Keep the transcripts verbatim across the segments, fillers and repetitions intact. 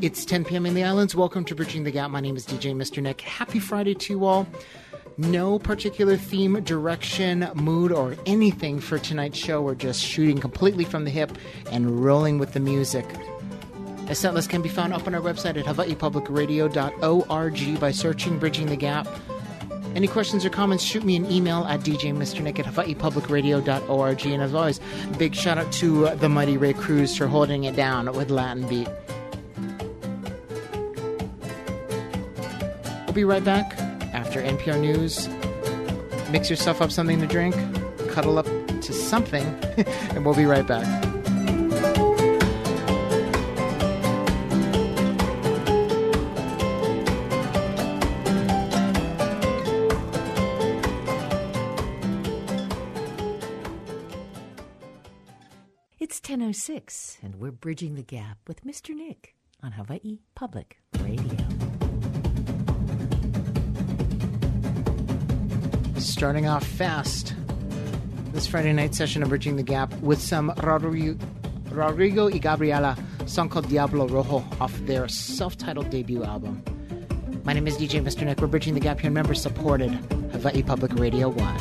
It's ten p.m. in the islands. Welcome to Bridging the Gap. My name is D J Mister Nick. Happy Friday to you all. No particular theme, direction, mood, or anything for tonight's show. We're just shooting completely from the hip and rolling with the music. A setlist can be found up on our website at hawaii public radio dot org by searching Bridging the Gap. Any questions or comments, shoot me an email at d j mister nick at hawaii public radio dot org. And as always, big shout out to uh, the mighty Ray Cruz for holding it down with Latin Beat. We'll be right back after N P R News. Mix yourself up something to drink, cuddle up to something, and we'll be right back. It's ten oh six, and we're Bridging the Gap with Mister Nick on Hawaii Public Radio. Starting off fast this Friday night session of Bridging the Gap with some Rodrigo, Rodrigo y Gabriela, song called Diablo Rojo off their self-titled debut album. My name is D J Mister Nick. We're Bridging the Gap here, member-supported Hawaii Public Radio one.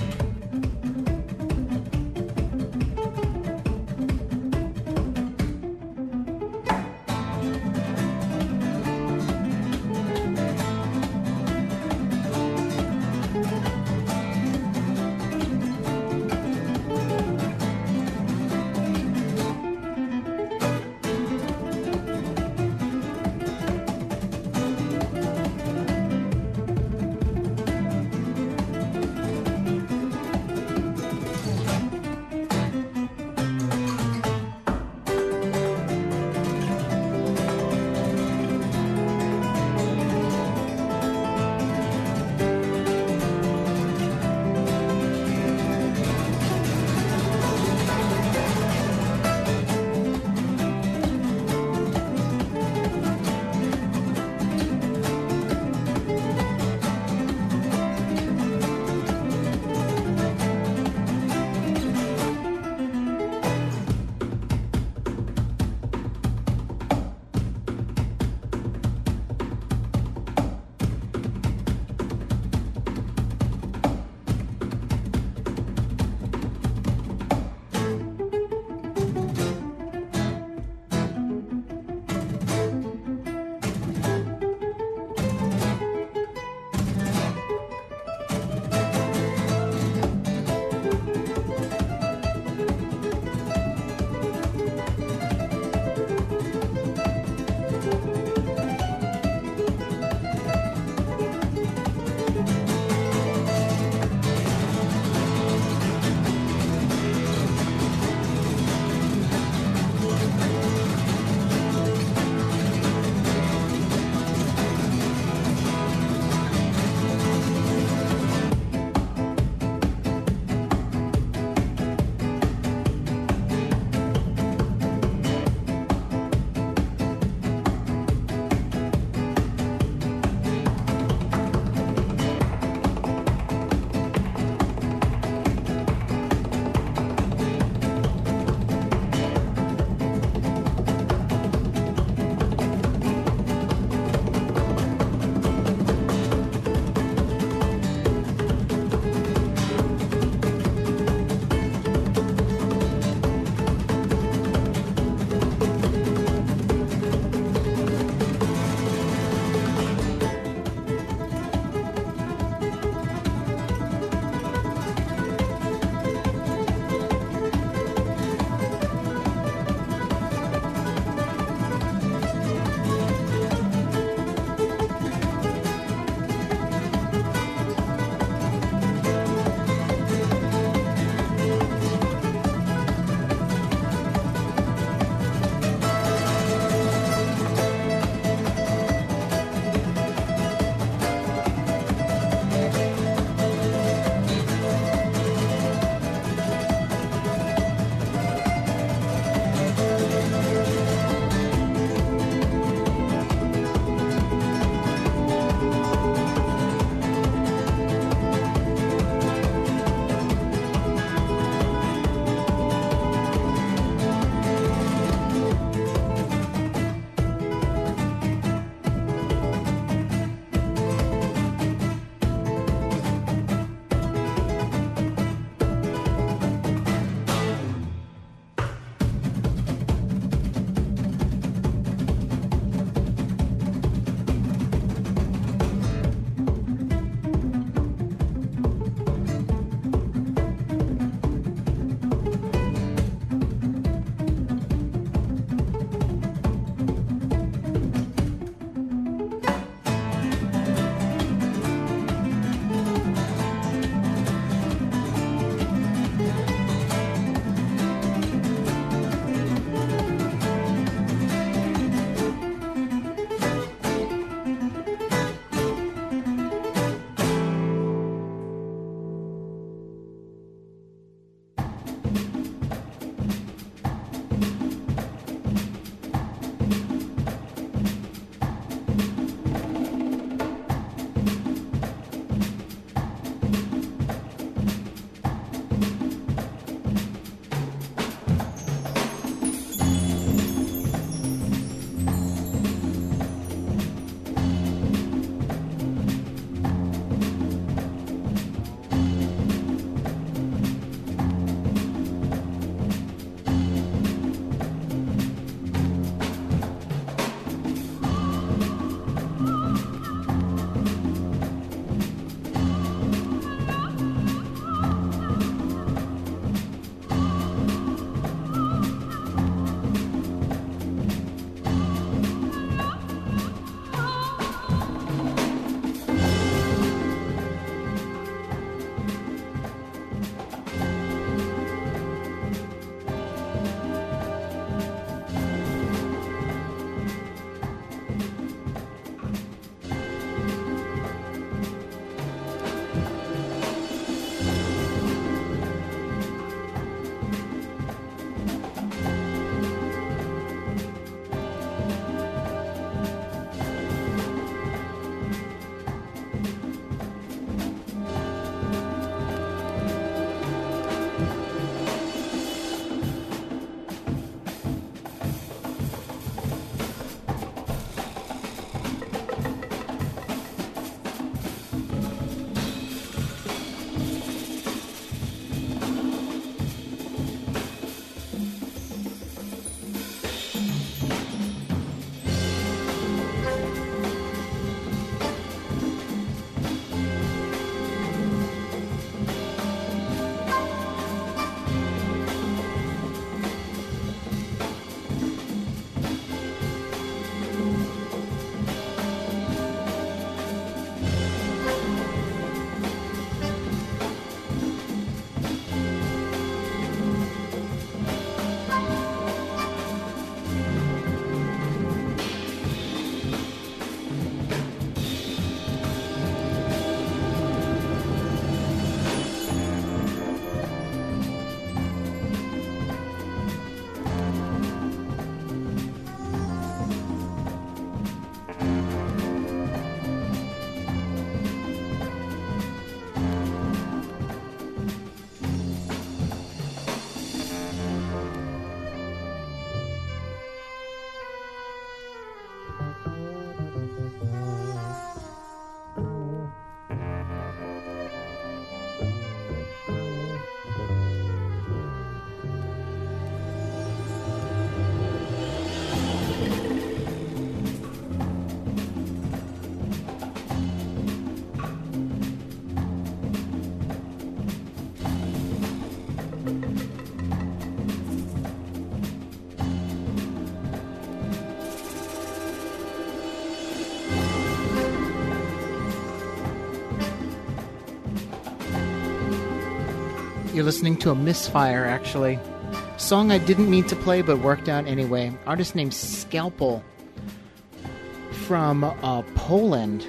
You're listening to a misfire, actually. Song I didn't mean to play, but worked out anyway. Artist named Scalpel from uh, Poland.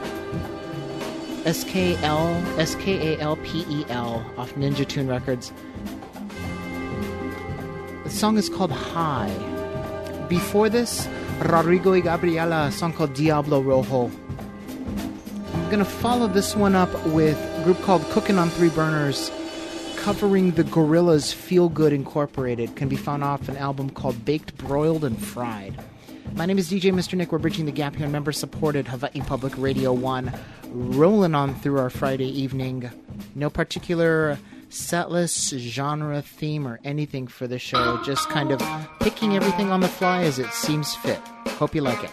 S K L S K A L P E L off Ninja Tune Records. The song is called High. Before this, Rodrigo y Gabriela, a song called Diablo Rojo. I'm going to follow this one up with a group called Cookin' on Three Burners, covering the Gorillaz Feel Good Incorporated. Can be found off an album called Baked, Broiled, and Fried. My name is D J Mister Nick. We're bridging the gap here on member-supported Hawaii Public Radio one, rolling on through our Friday evening. No particular setlist, genre, theme, or anything for the show. Just kind of picking everything on the fly as it seems fit. Hope you like it.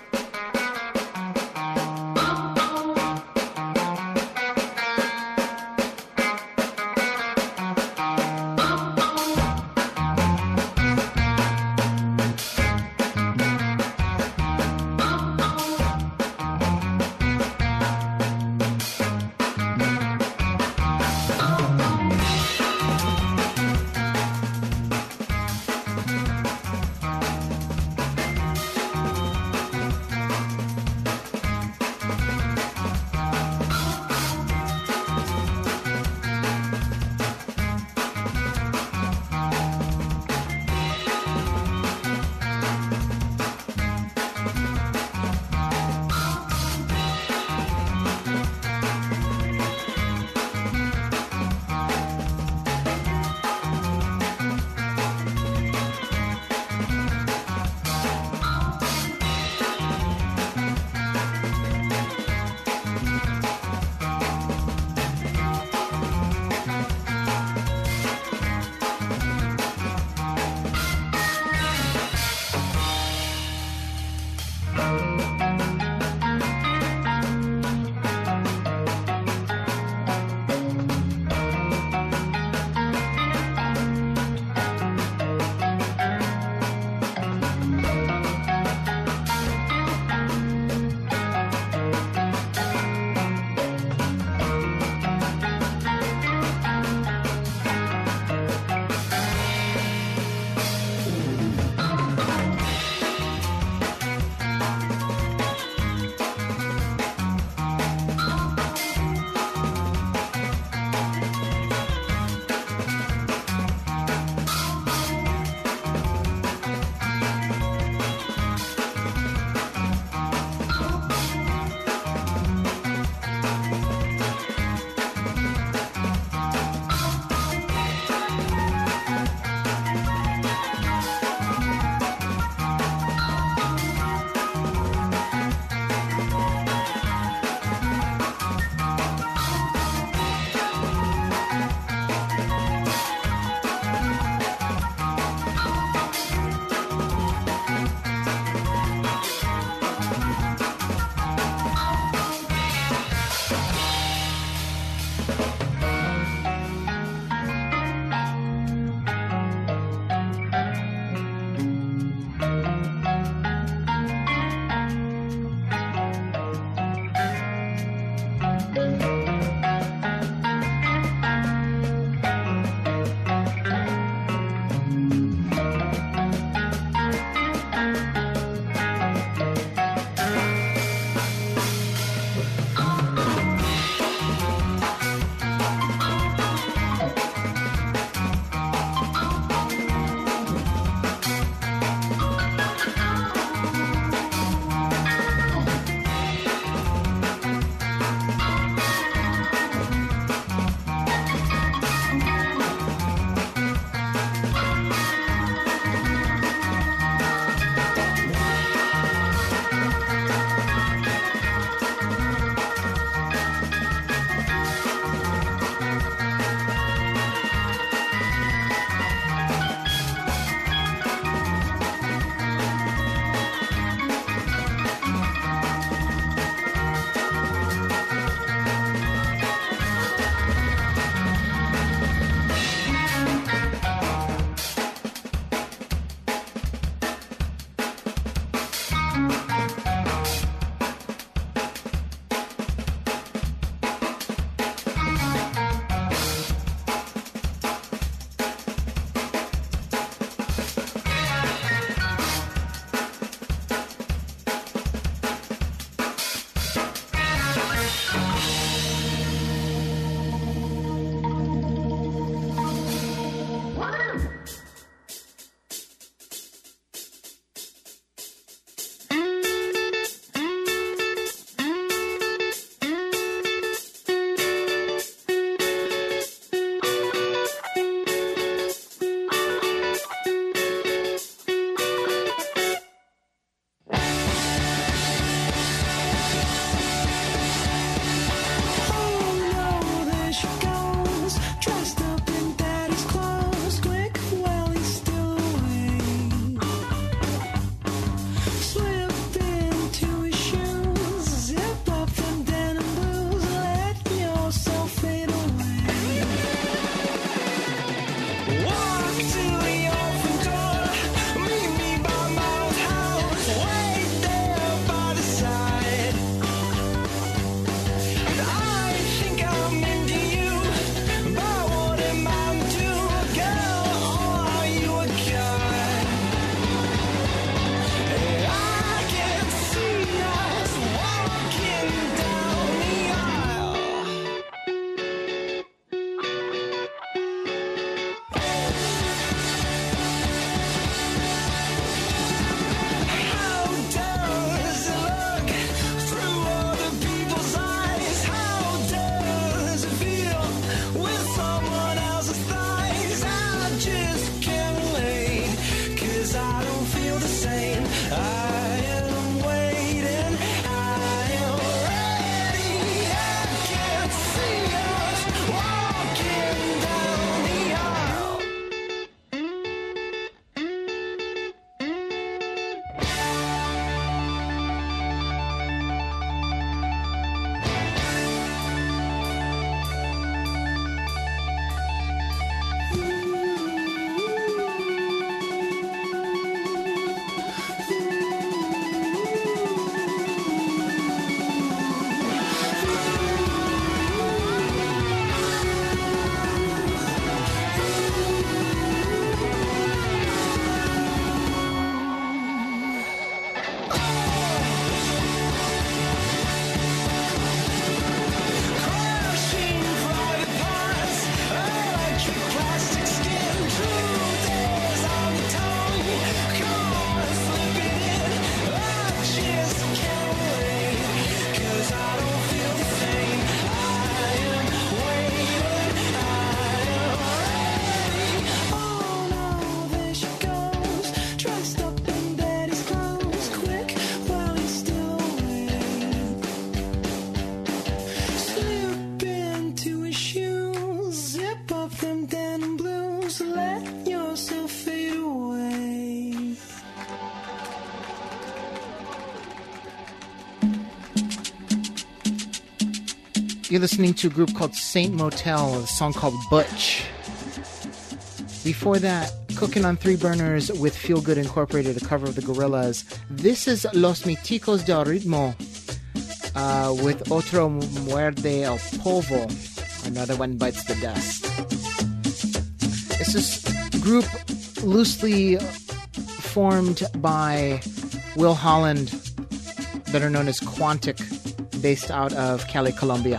You're listening to a group called Saint Motel, a song called Butch. Before that, Cooking on Three Burners with Feel Good Incorporated, a cover of the Gorillaz. This is Los Miticos del Ritmo uh, with Otro Muerde el Polvo. Another one bites the dust. This is a group loosely formed by Will Holland, better known as Quantic, based out of Cali, Colombia.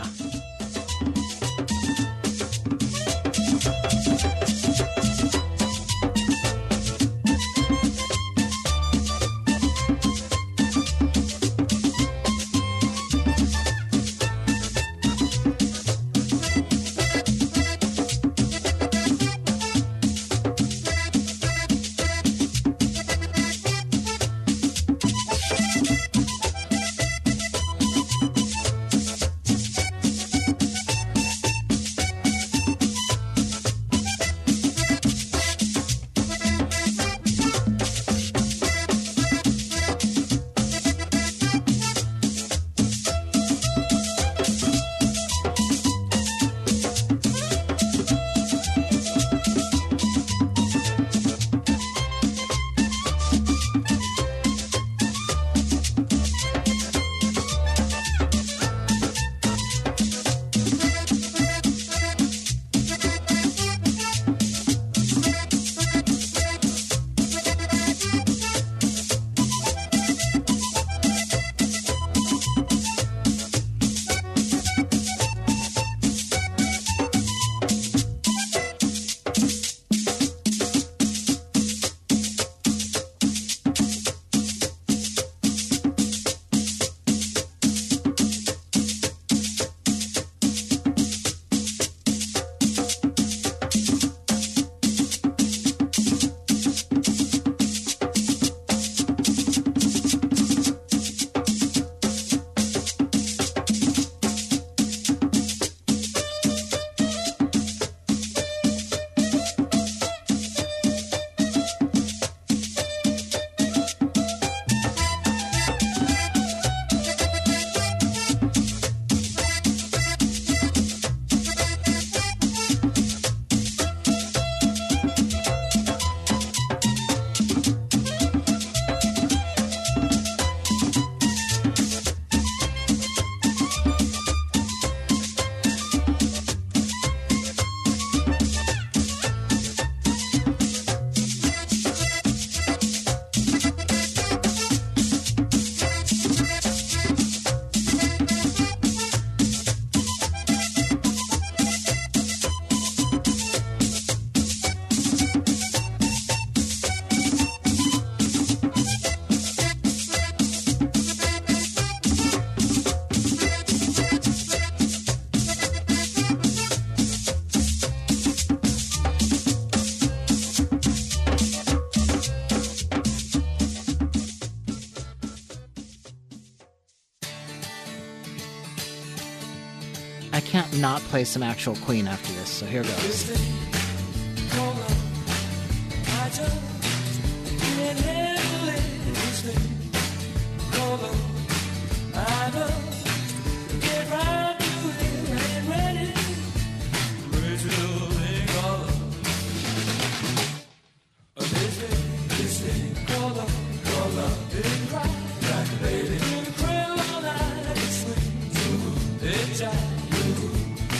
I can't not play some actual Queen after this, so here goes.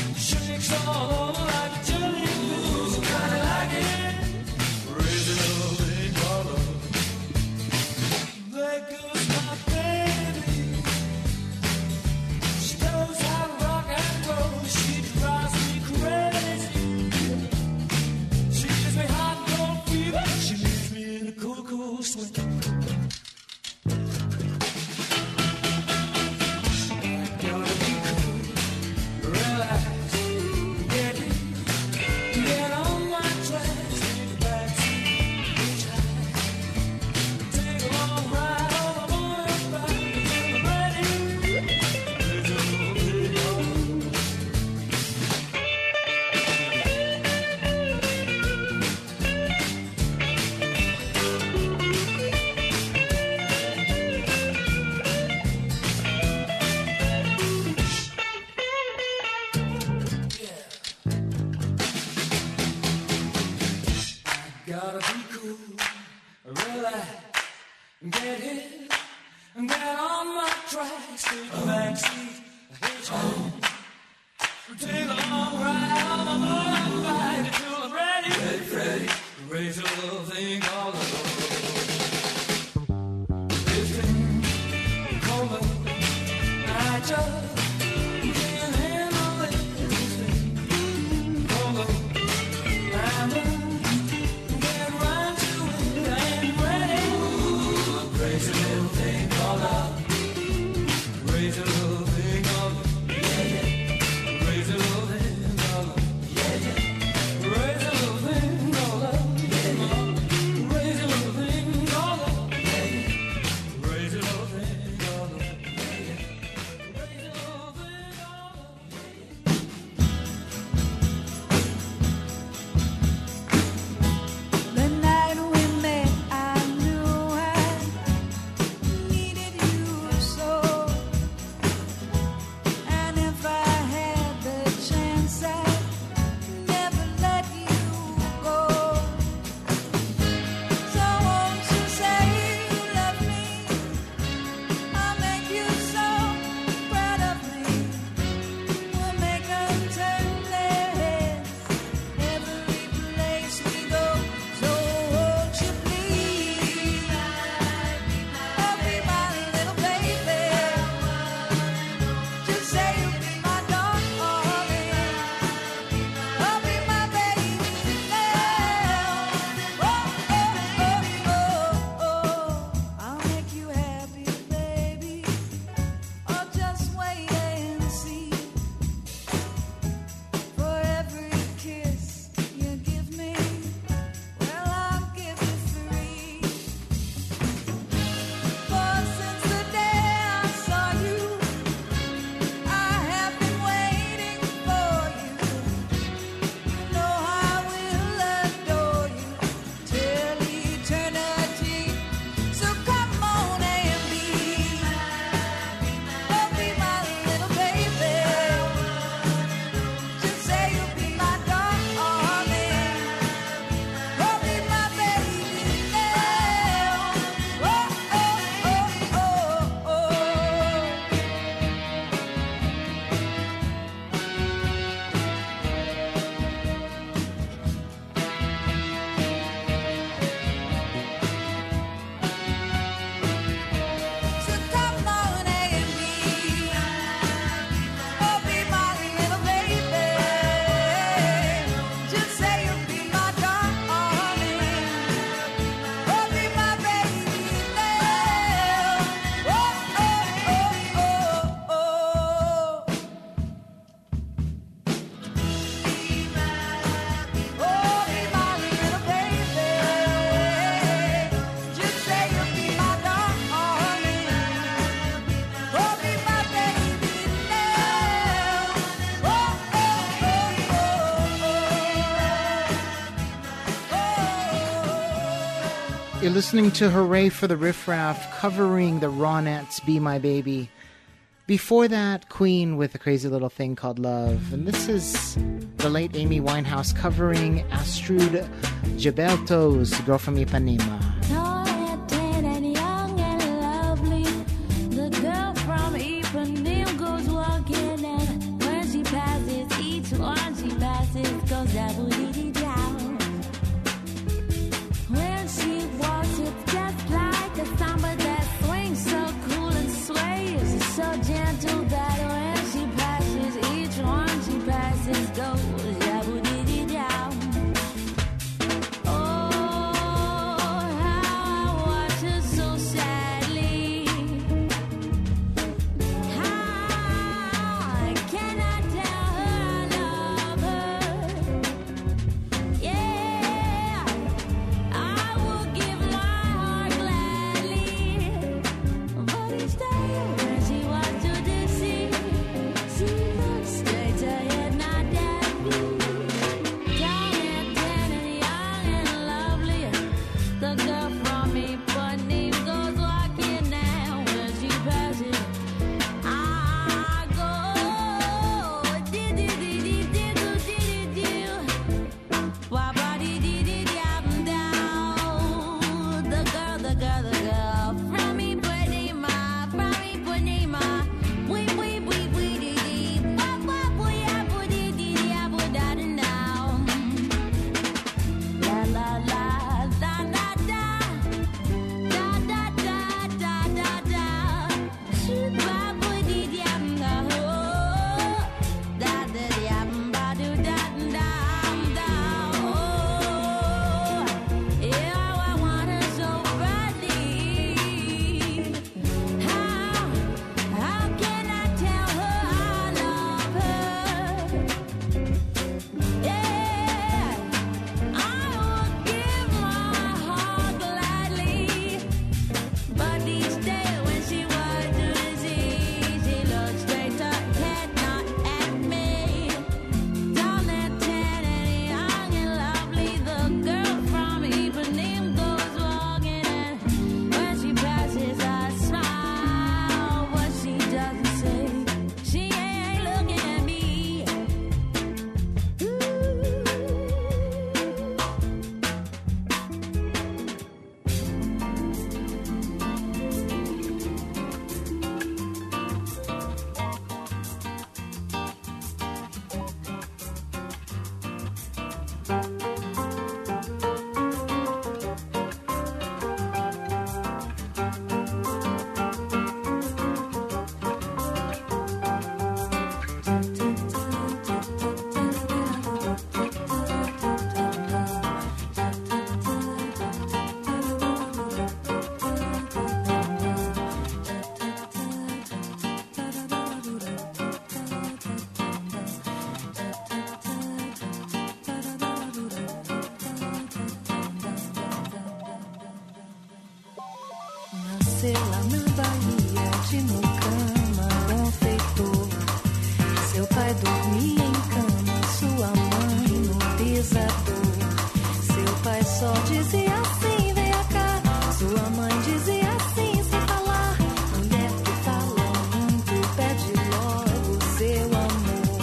Shakes all over like a jelly, kinda like it. Original. ahead and get on my tracks. Take the back seat, hitchhike. Take a long ride on my motorbike until I'm ready. Ready, ready. Raise a little thing called love. This thing called love. I just can't handle it. This thing called love. I'm get right to it. I'm ready. Raise a little thing called love. Raise a little thing called love. Yeah, yeah. Raise a little thing called love. Yeah, yeah. Raise a little thing called love. Raise a little thing called love. Yeah, yeah. Raise a little thing called love. Yeah, yeah. Raise a little thing called love. The night we met, I knew I needed you so. And if I had the chance, I'd never let you go. So won't you say you love me? I'll make you so proud of me. We'll make 'em turn their heads every place we go. So won't you please, oh, be my little baby. Just say you'll be my darling. Oh, be my baby now. Oh, oh, oh, oh, oh. I'll make you happy, baby. Oh, just wait and see. For every kiss you give me, well, I'll give you three. For since the day I saw you, I have been waiting for you. You know I will adore you till eternity. So come on and be, oh, be my little baby. Just say you'll be my darling. Oh, be my baby now. Oh, oh, oh, oh, oh. So come on and be, oh, be my little baby. Just say you'll be my darling. Oh, be my baby now. Oh, oh, oh, oh, oh. Oh, be my little baby. Just say you'll be my darling. Oh, be my baby now. Oh, oh, oh, oh, oh. You're listening to Hooray for the Riff Raff covering the Ronettes' Be My Baby. Before that, Queen with a crazy little thing called Love. And this is the late Amy Winehouse covering Astrud Gilberto's Girl from Ipanema. Tall and tan and young and lovely, the girl from Ipanema goes walking, and when she passes, each one she passes goes da-boo-dee-dee-down. When she walks, it's just like a samba that swings so cool and sways so gentle that when she passes, each one she passes goes da-boo-dee-dee-down. Oh, nasceu lá na Bahia de Mucama, confeitor. Seu pai dormia em cama, sua mãe no pisador. Seu pai só dizia assim, venha cá. Sua mãe dizia assim, sem falar. Mulher que fala muito, pede logo seu amor.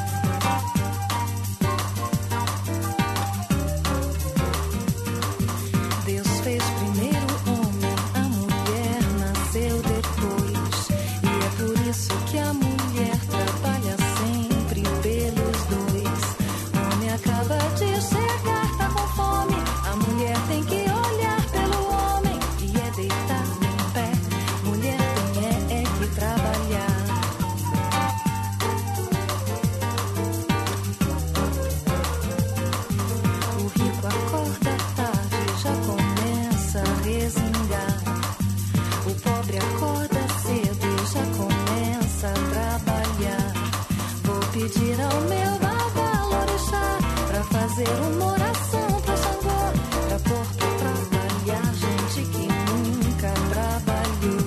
Deus fez primeiro o homem, a mulher nasceu depois. E é por isso que a mulher trabalha sempre pelos dois. O homem acaba de chegar, tá com fome. A mulher tem que olhar pelo homem e é deitar em pé. Mulher tem é, é que trabalhar. O rico acorda tarde, já começa a resingar. O pobre acorda cedo e já começa a trabalhar. Vou pedir ao meu babalorixá pra fazer uma oração pra Xangô, pra pôr pra trabalhar gente que nunca trabalhou.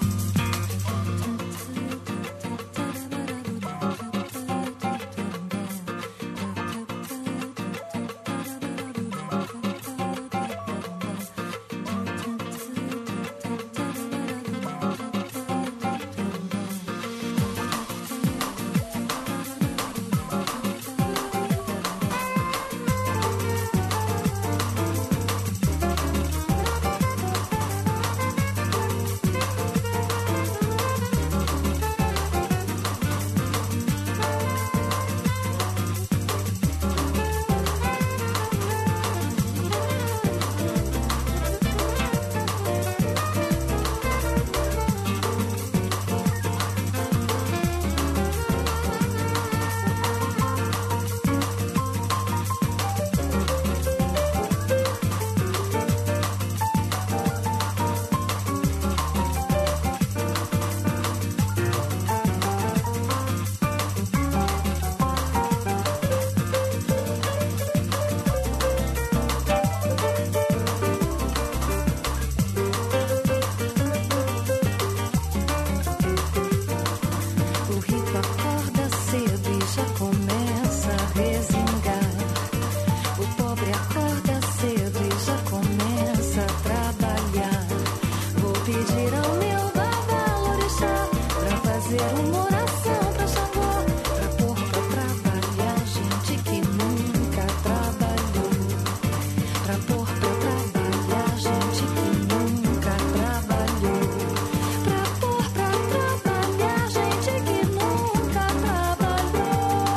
O rico acorda cedo e já começa a resingar. O pobre acorda cedo e já começa a trabalhar. Vou pedir ao meu babalorixá pra fazer uma oração pra Xangô, pra pôr pra trabalhar gente que nunca trabalhou. Pra pôr pra trabalhar gente que nunca trabalhou. Pra pôr pra trabalhar gente que nunca trabalhou.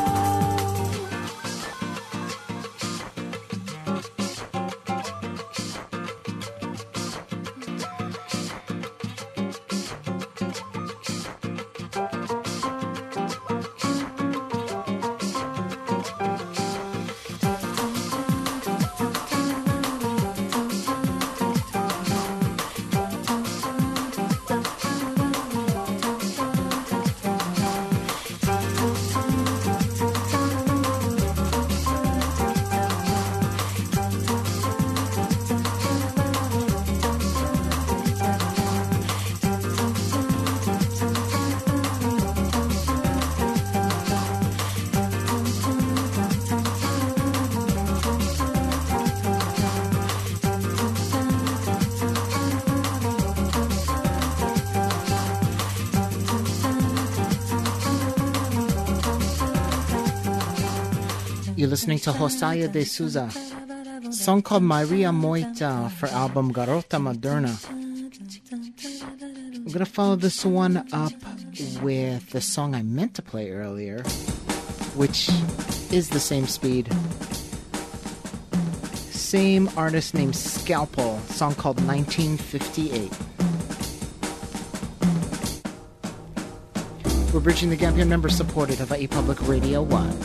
You're listening to Josiah de Souza, song called Maria Moita for album Garota Moderna. I'm gonna follow this one up with the song I meant to play earlier, which is the same speed. Same artist named Scalpel, song called nineteen fifty-eight. We're bridging the gap here, member supported, Hawaii Public Radio one.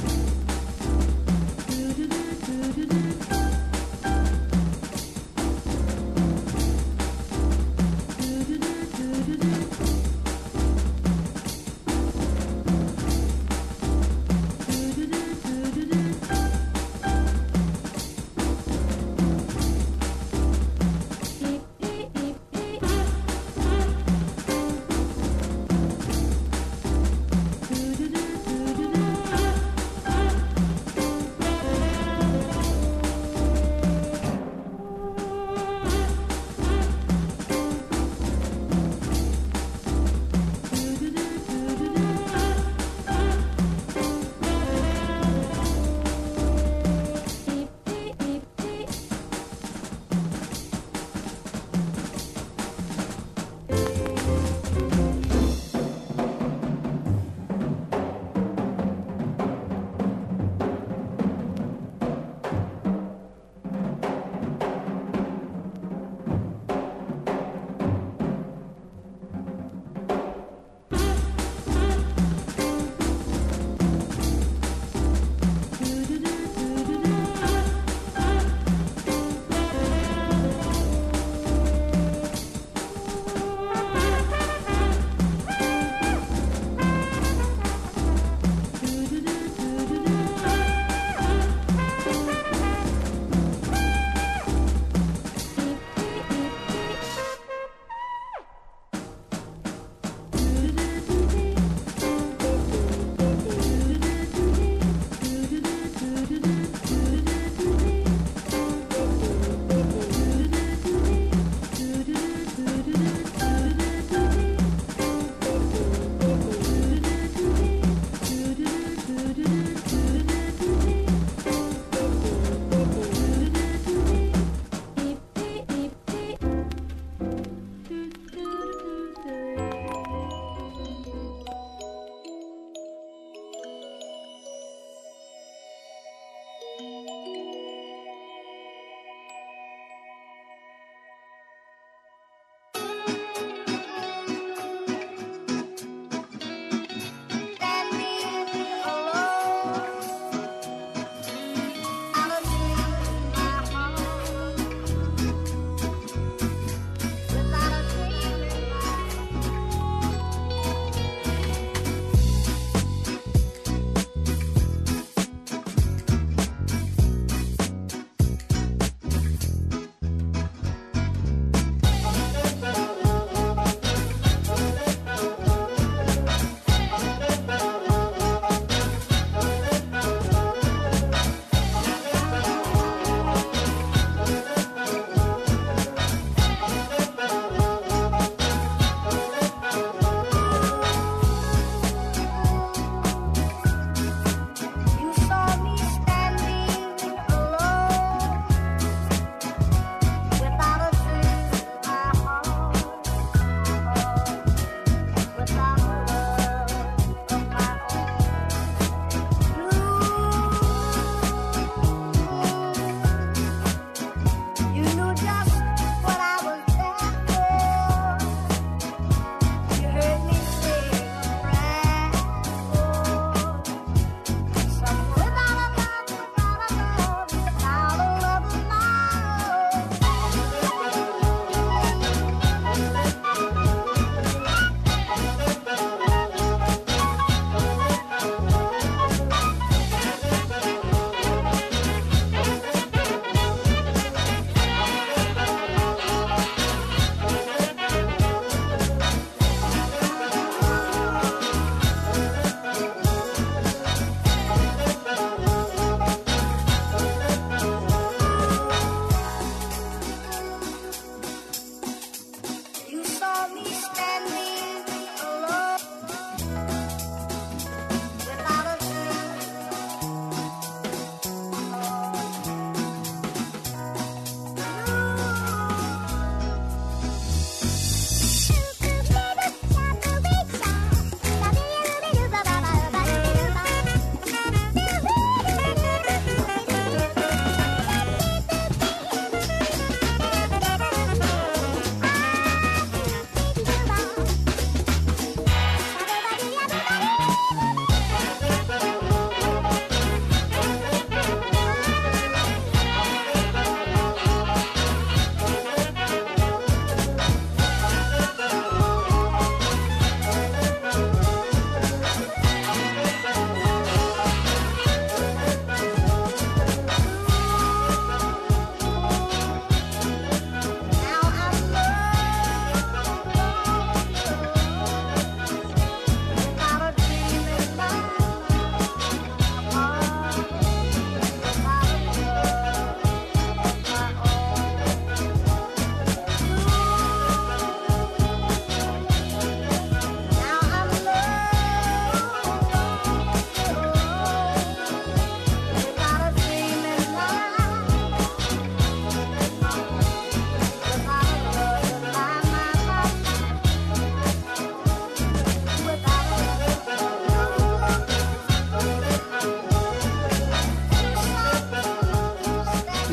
Thank you.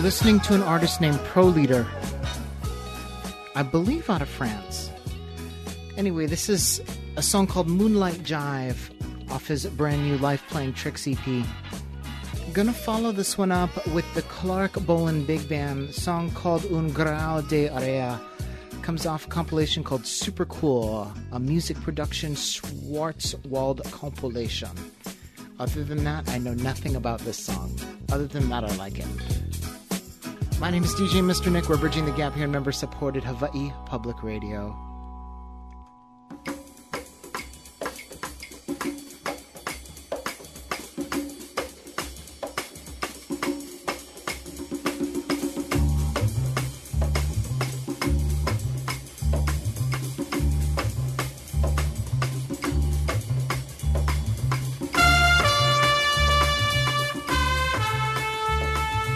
listening to an artist named Pro Leader, I believe out of France. Anyway, this is a song called Moonlight Jive off his brand new Life Playing Tricks E P. Gonna follow this one up with the Clark Bolan Big Band song called Un Grau de Area. Comes off a compilation called Super Cool, a music production Schwarzwald compilation. Other than that, I know nothing about this song. Other than that, I like it. My name is D J Mister Nick. We're bridging the gap here in member-supported Hawaii Public Radio.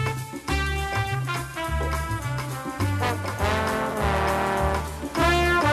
Thank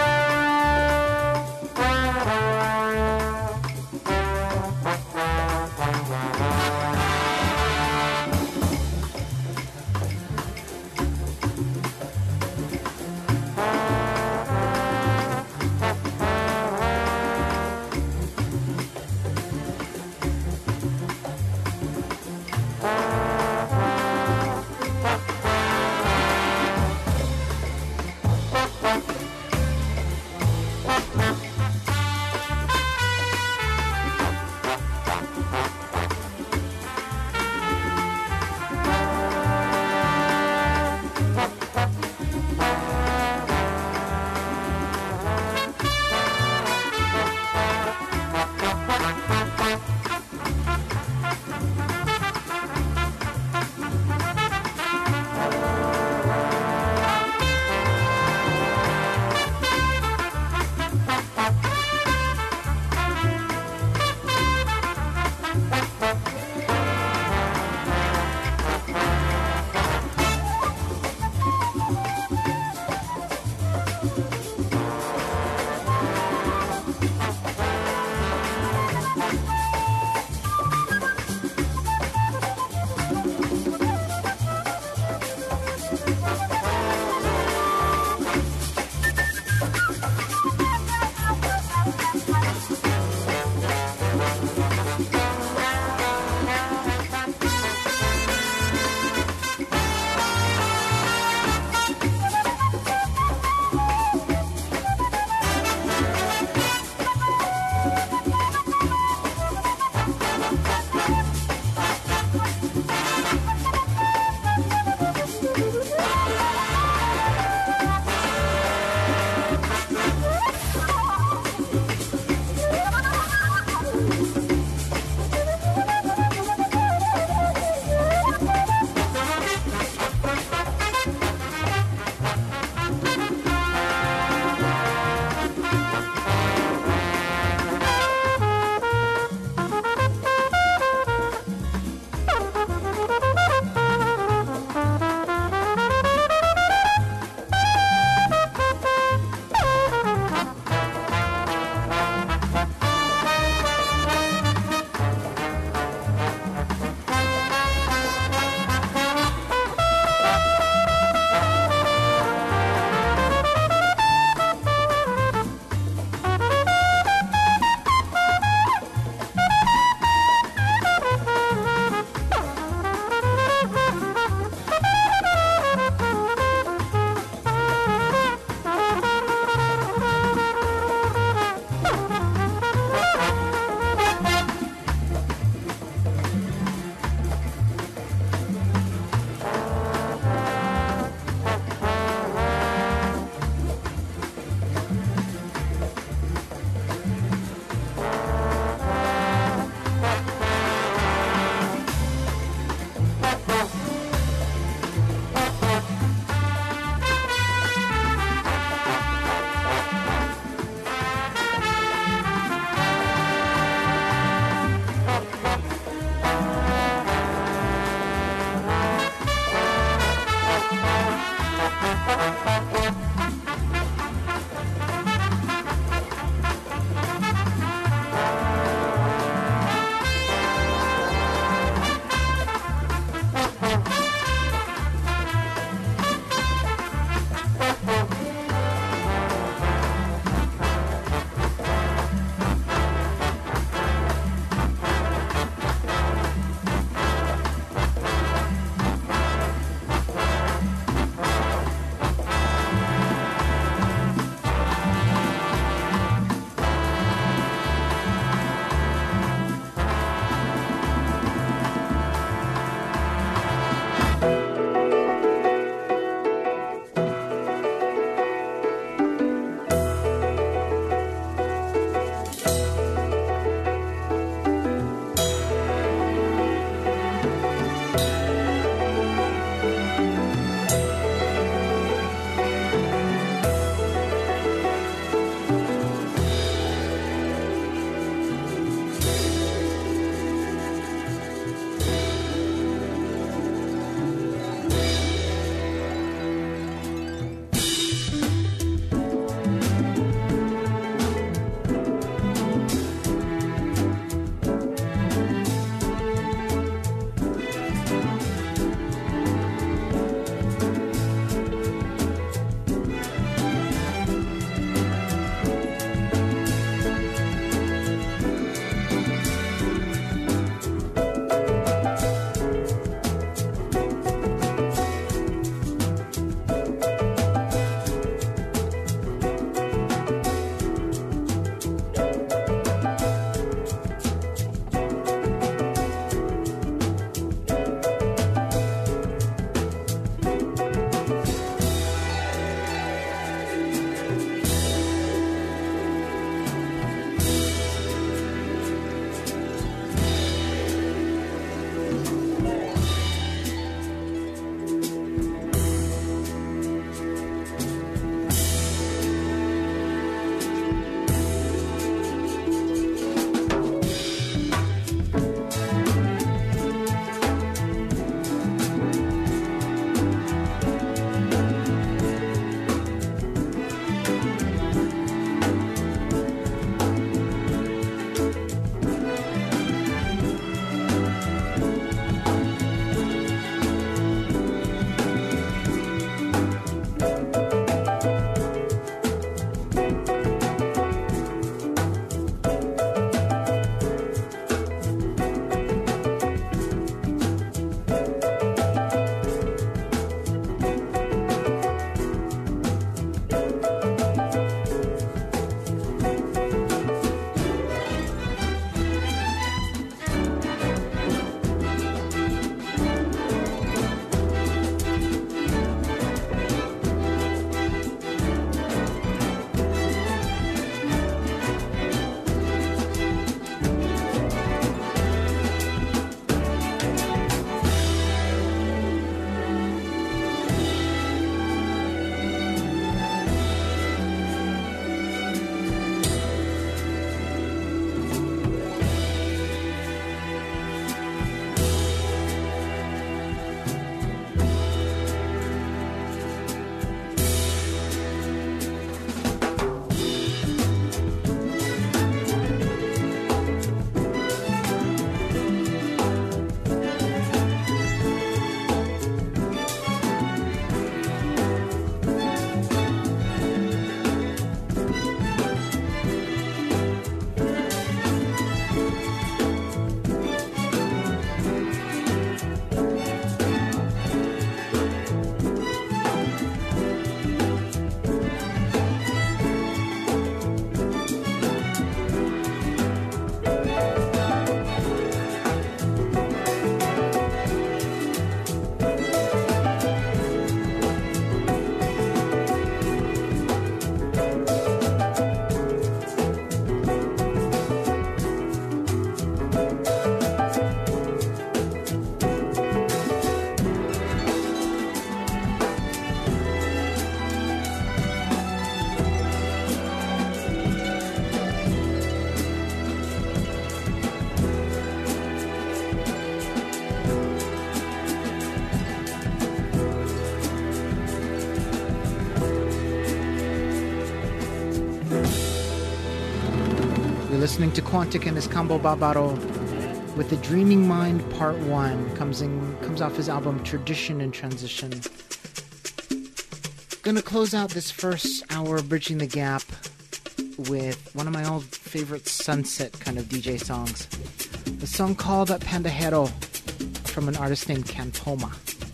You're listening to Quantic and his Combo Babaro with The Dreaming Mind Part one. Comes in, comes off his album Tradition and Transition. Gonna close out this first hour, Bridging the Gap, with one of my old favorite sunset kind of D J songs. The song called Pandajero from an artist named Cantoma.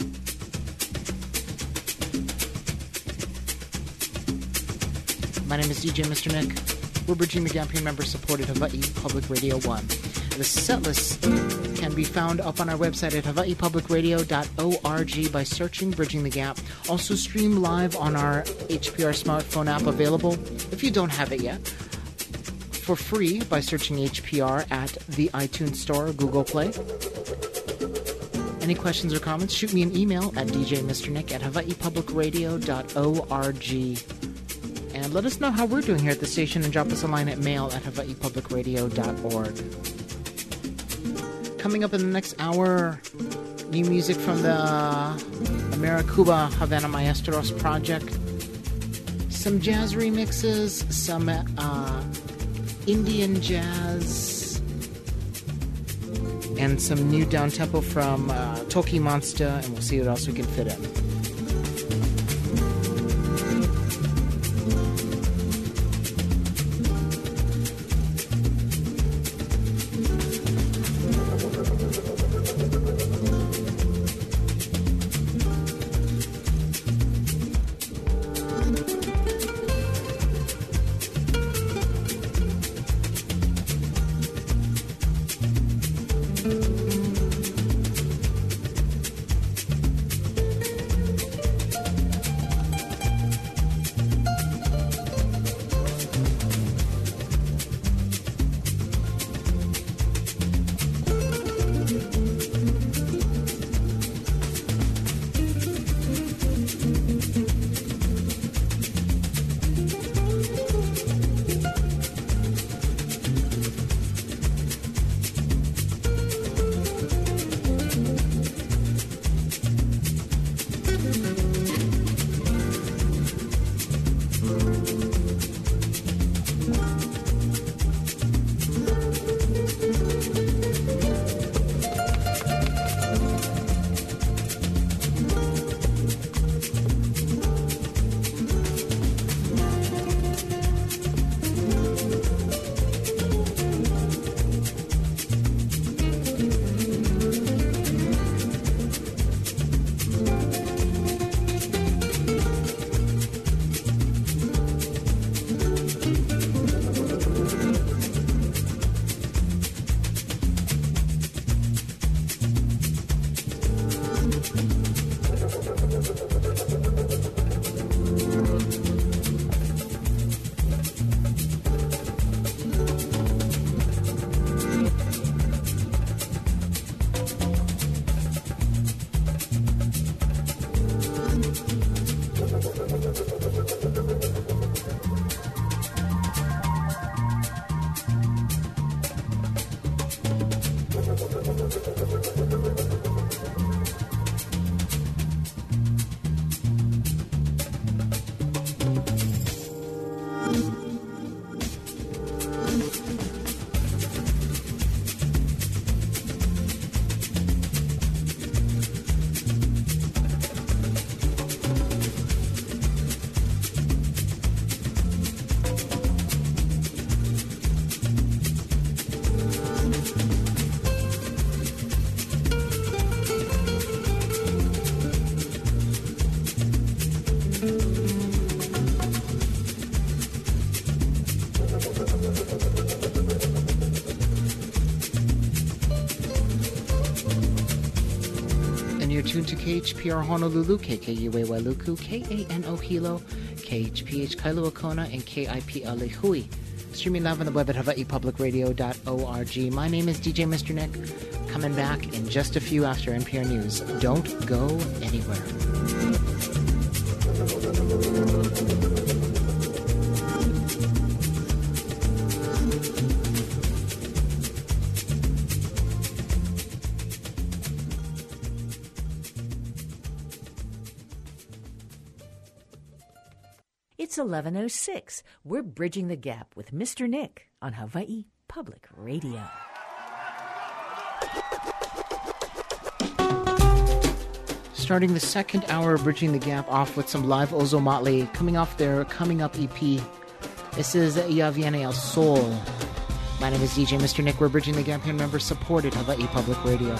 My name is D J Mister Nick. We're Bridging the Gap here, member-supported Hawaii Public Radio one. The setlist can be found up on our website at hawaii public radio dot org by searching Bridging the Gap. Also stream live on our H P R smartphone app, available, if you don't have it yet, for free by searching H P R at the iTunes Store or Google Play. Any questions or comments, shoot me an email at d j mister nick at hawaii public radio dot org. And let us know how we're doing here at the station and drop us a line at mail at hawaii public radio dot org. Coming up in the next hour, new music from the Americuba Havana Maestros project. Some jazz remixes, some uh, Indian jazz, and some new downtempo from uh, Toki Monster, and we'll see what else we can fit in. Tuned to K H P R Honolulu, K K U A Wailuku, K A N O Hilo, K H P H Kailua Kona, and K I P L A Hui. Streaming live on the web at hawaii public radio dot org. My name is D J Mister Nick. Coming back in just a few after N P R News. Don't go anywhere. It's eleven oh six. We're Bridging the Gap with Mister Nick on Hawaii Public Radio. Starting the second hour of Bridging the Gap off with some live Ozo Motley coming off their Coming Up E P. This is Ya Viene El Sol. My name is D J Mister Nick. We're Bridging the Gap here, member supported Hawaii Public Radio.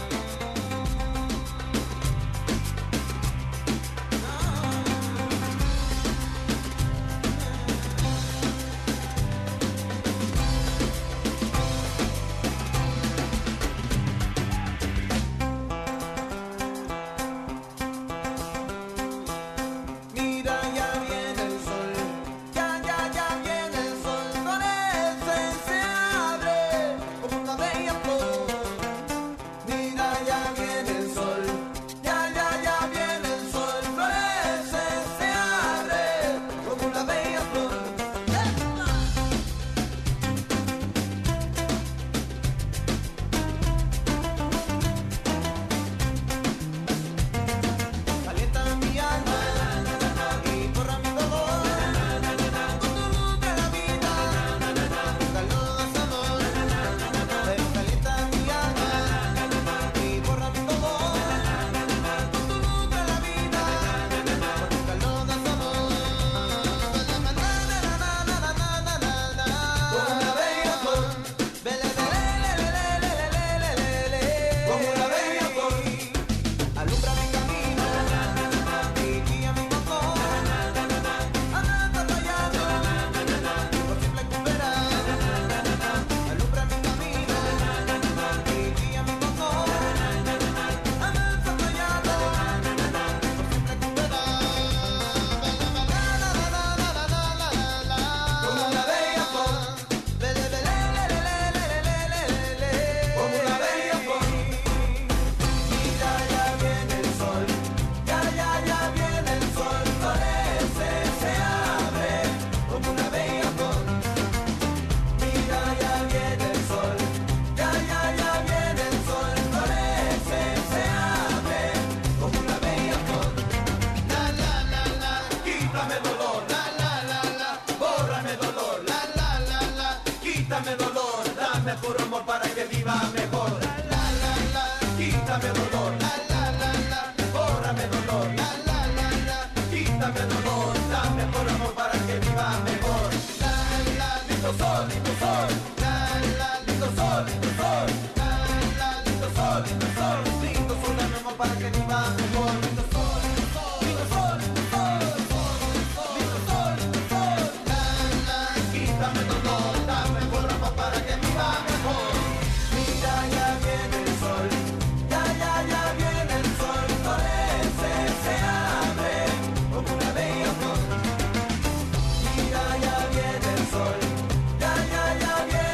Ya, ya, ya viene el sol, ya, ya, ya viene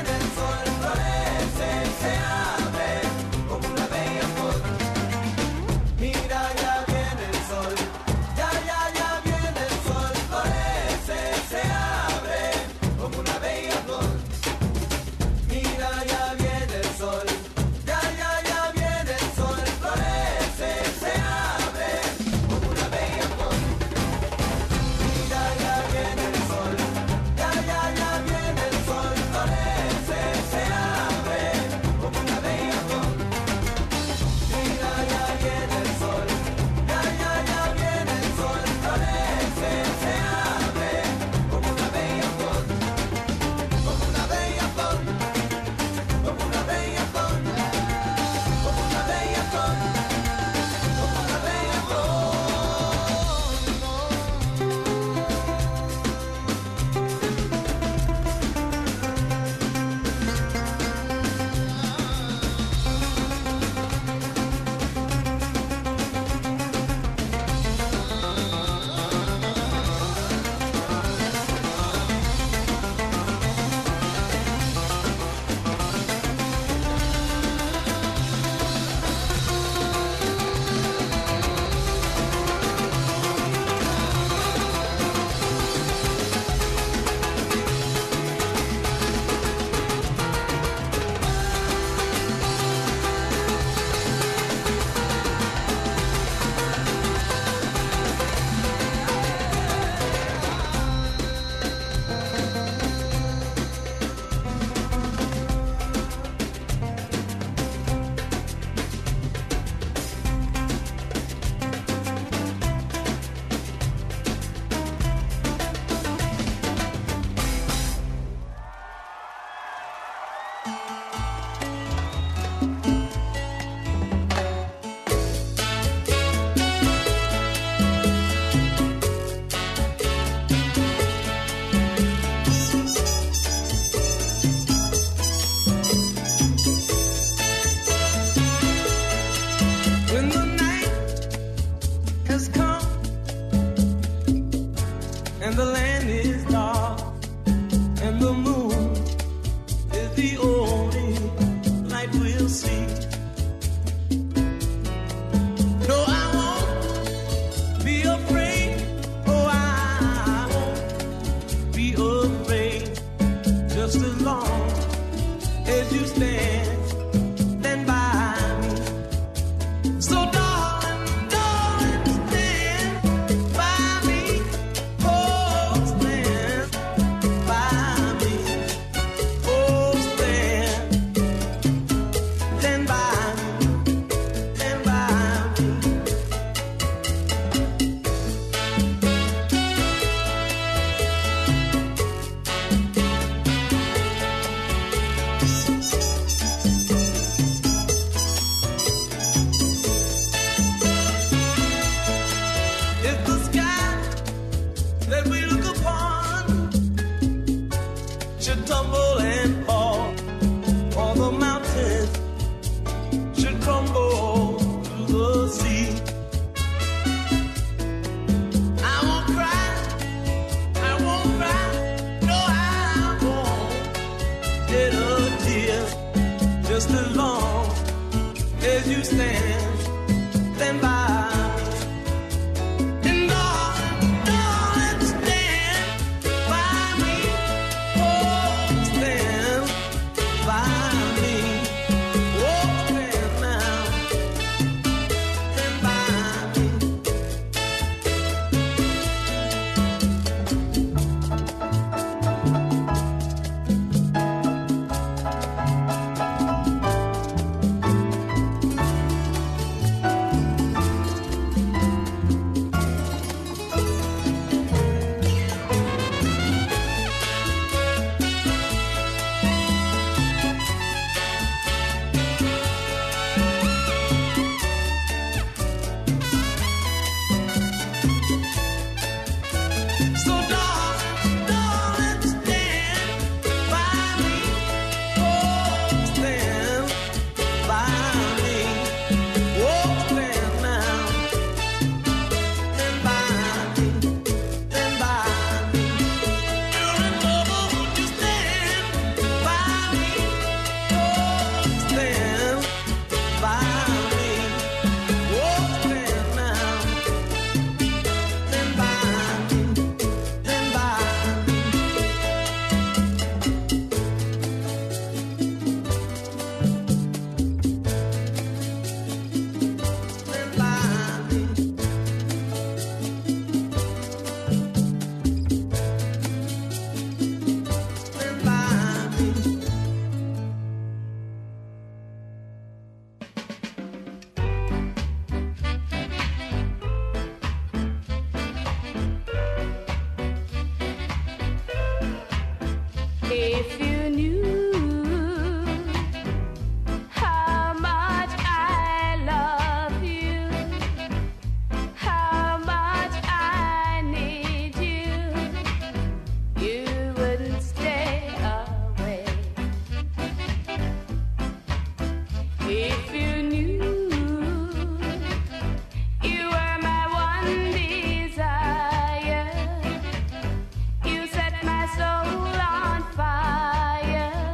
Soul on fire.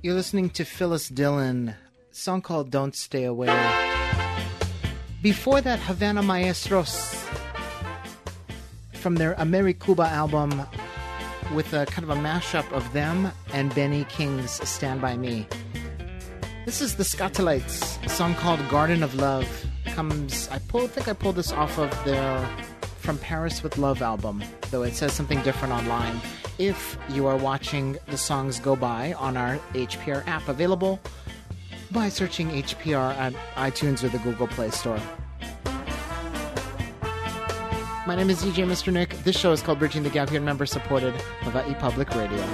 You're listening to Phyllis Dillon, a song called Don't Stay Away. Before that, Havana Maestros from their Americuba album with a kind of a mashup of them and Benny King's Stand By Me. This is the Skatalites, a song called Garden of Love. Comes, I pull, think I pulled this off of their From Paris with Love album, though it says something different online. If you are watching the songs go by on our H P R app, available by searching H P R at iTunes or the Google Play Store. My name is D J Mister Nick. This show is called Bridging the Gap here, member-supported Hawaii Public Radio.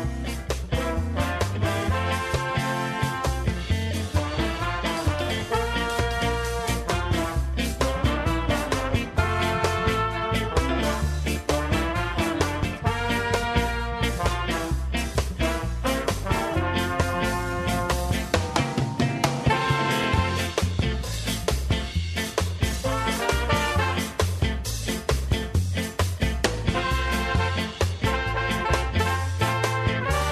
Thank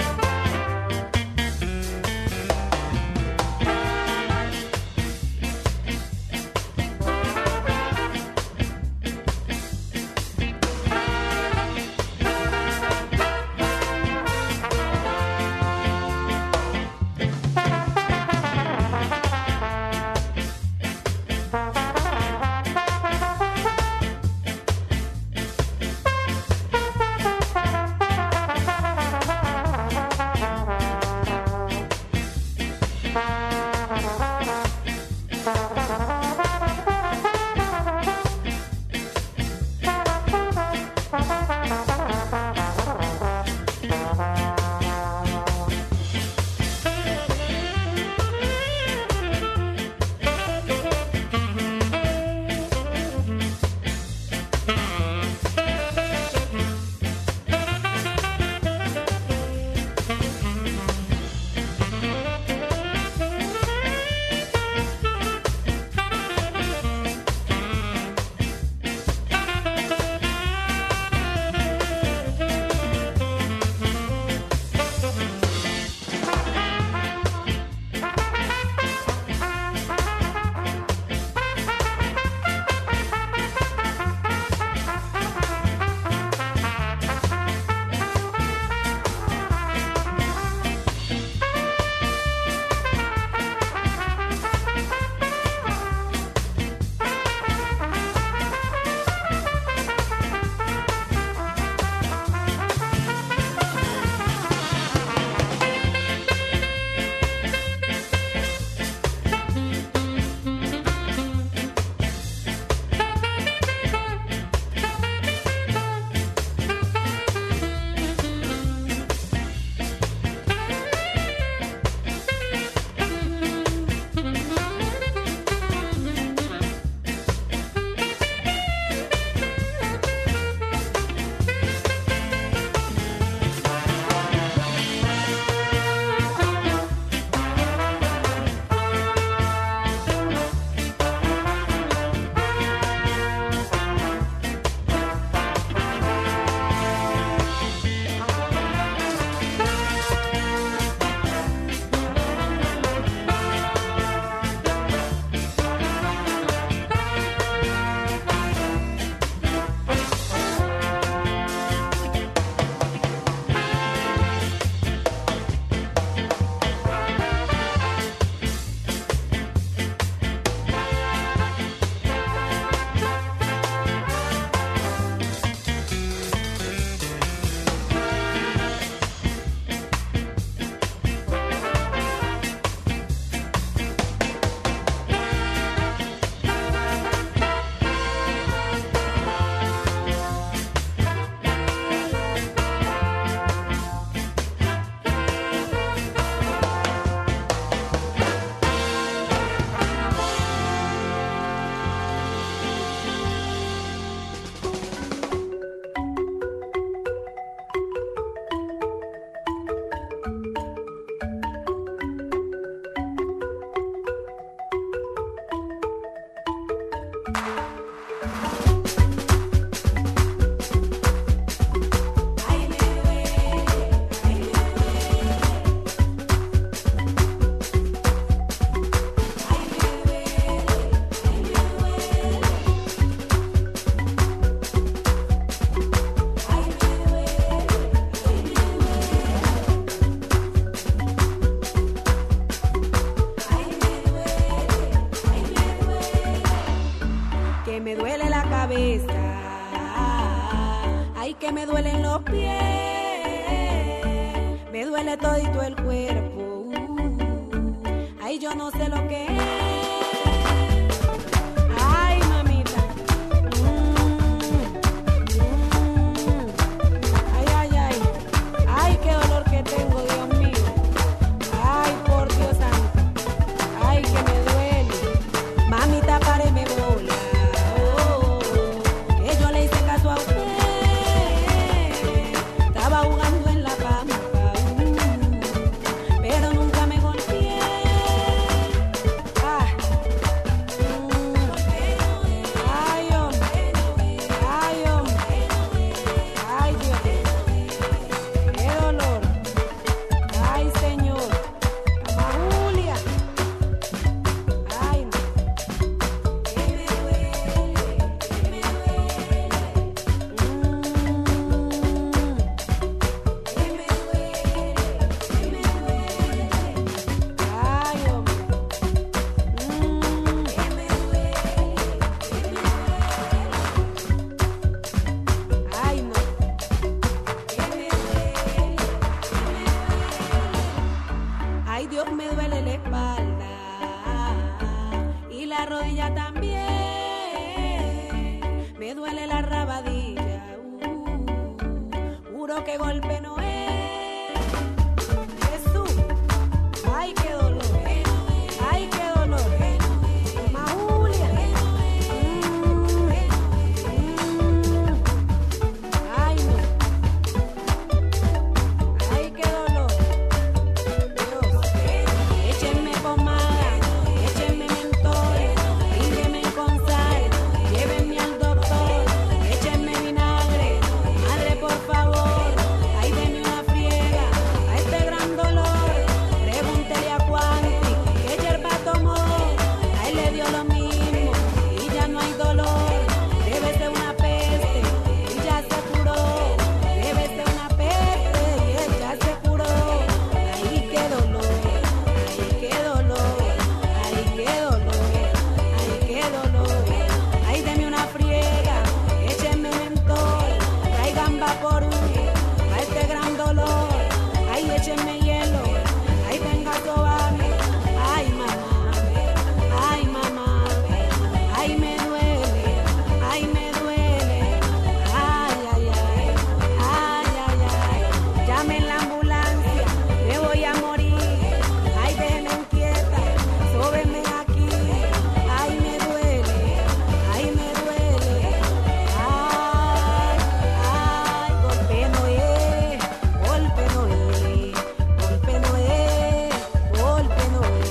que me duelen los pies, me duele todito el cuerpo. Uh, ay, yo no sé lo que es. Ay, mamita. Mm, mm. Ay, ay, ay. Ay, qué dolor que tengo, Dios mío. Ay, por Dios santo. Ay, que me duele. Mamita, páreme bola. Oh, que yo le hice caso a usted. Estaba jugando en la pampa, mm, pero nunca me golpeé. Ah, mm, ay, hombre, ay, hombre, ay, Dios, qué dolor. Ay, Señor, Mamá Julia. Ay, no. Que me duele, que me duele. Mm, que me duele, que me duele. Ay, hombre. Mm, que me duele, que me duele. Ay, no. Que me duele, que me duele. Ay, Dios, me duele la espalda y la rodilla también. Me duele la rabadilla. Uh, juro que golpe no es. Jesús. Ay, qué dolor. Ay, qué dolor. Mamá Julia. Mm, mm. Ay, no. Ay, qué dolor. Dios, échenme pomada, échenme mentol, líguenme con sal, llévenme al doctor, échenme vinagre, madre por favor, ay denme una friega, a este gran dolor, pregúntele a Cuanti, que yerba tomó, a él le dio lo mismo, y ya no hay dolor, debe ser una peste, y ya se curó, debe ser una peste, y él ya se curó, ay qué dolor. Ay, qué dolor, ay, qué dolor, ay, qué dolor. Ay, deme una friega, échenme mentol, traigan vaporú, a este gran dolor. Ay, échenme hielo, ay, venga a sobarme. Ay, mamá, ay, mamá, ay, me duele, ay, me duele. Ay, ay, ay, ay, ay, ay. Llamen la ambulancia, me voy a morir. Ay, déjenme inquieta, sóbeme aquí. Ay, me duele, ay, me duele. Ay, ay, golpe no es, golpe no es, golpe no es, golpe no es.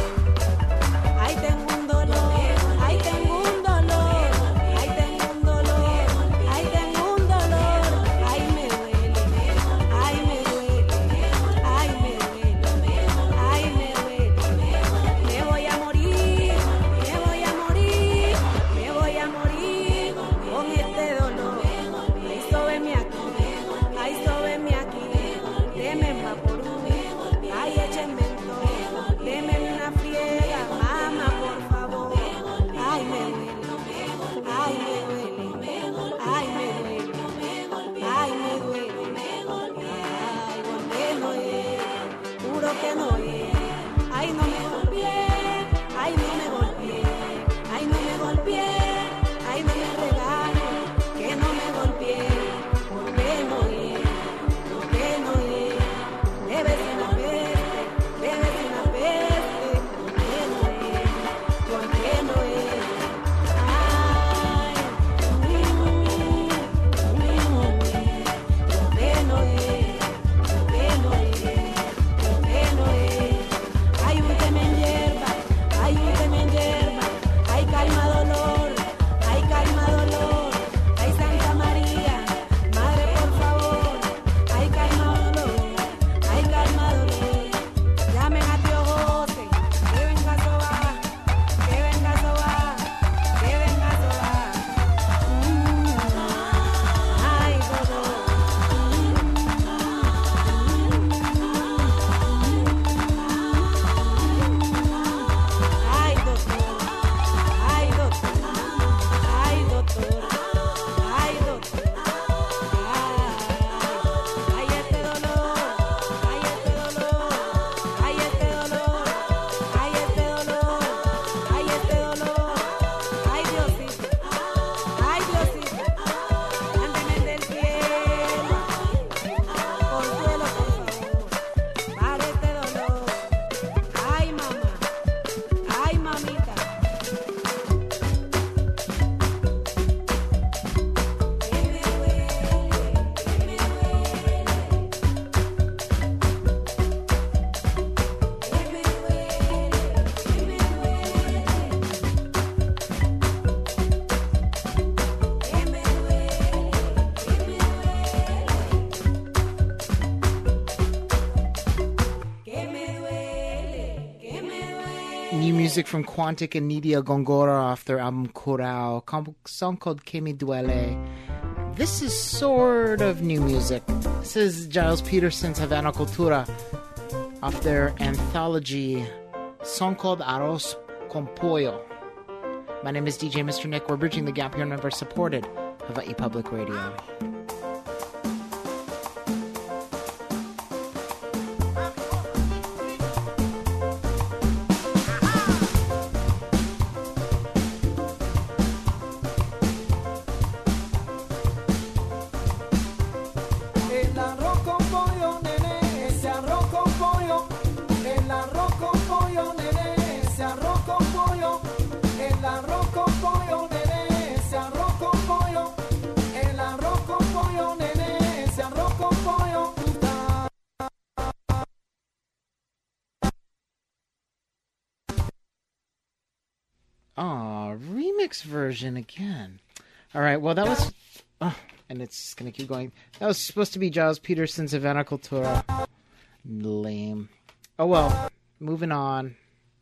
Ay, tengo un dolor, ay, tengo un dolor, ay, tengo un dolor, ay, tengo un dolor. Ay, me duele, ay, me duele, ay, me duele, ay, me duele. Me voy a morir, me voy a morir, me voy a morir con este dolor. Ay, sóbeme aquí, ay, sóbeme aquí, deme vaporú, ay, échenme todo, deme una friega, mamá, por favor. Ay, me duele, ay, me duele, ay, me duele, ay, me duele, ay, golpe no es, juro que no es. Ay, no me golpeé, ay, no me golpeé, ay, no me golpeé, ay, no me regales, que no me golpeé, golpe no es, golpe no es, debe ser una peste, debe ser una peste, golpe no es, golpe no es. Ay, mm, mm, golpe no es, golpe no es, golpe no es. Hay un que me hierba, New music from Quantic and Nidia Gongora off their album Corao, a song called Que Me Duele. This is sort of new music. This is Giles Peterson's Havana Cultura off their anthology, song called Arroz con Pollo. My name is D J Mister Nick. We're bridging the gap here, member supported Hawaii Public Radio. El arroz con pollo, nene, ese arroz con pollo. El arroz con pollo, nene, ese arroz con pollo. El arroz con pollo, nene, ese arroz con pollo. El arroz con pollo, nene, ese arroz con pollo. Aw, remix version again. All right, well, that was... Oh, and it's going to keep going. That was supposed to be Giles Peterson's Havana Cultura. Lame. Oh, well. Moving on.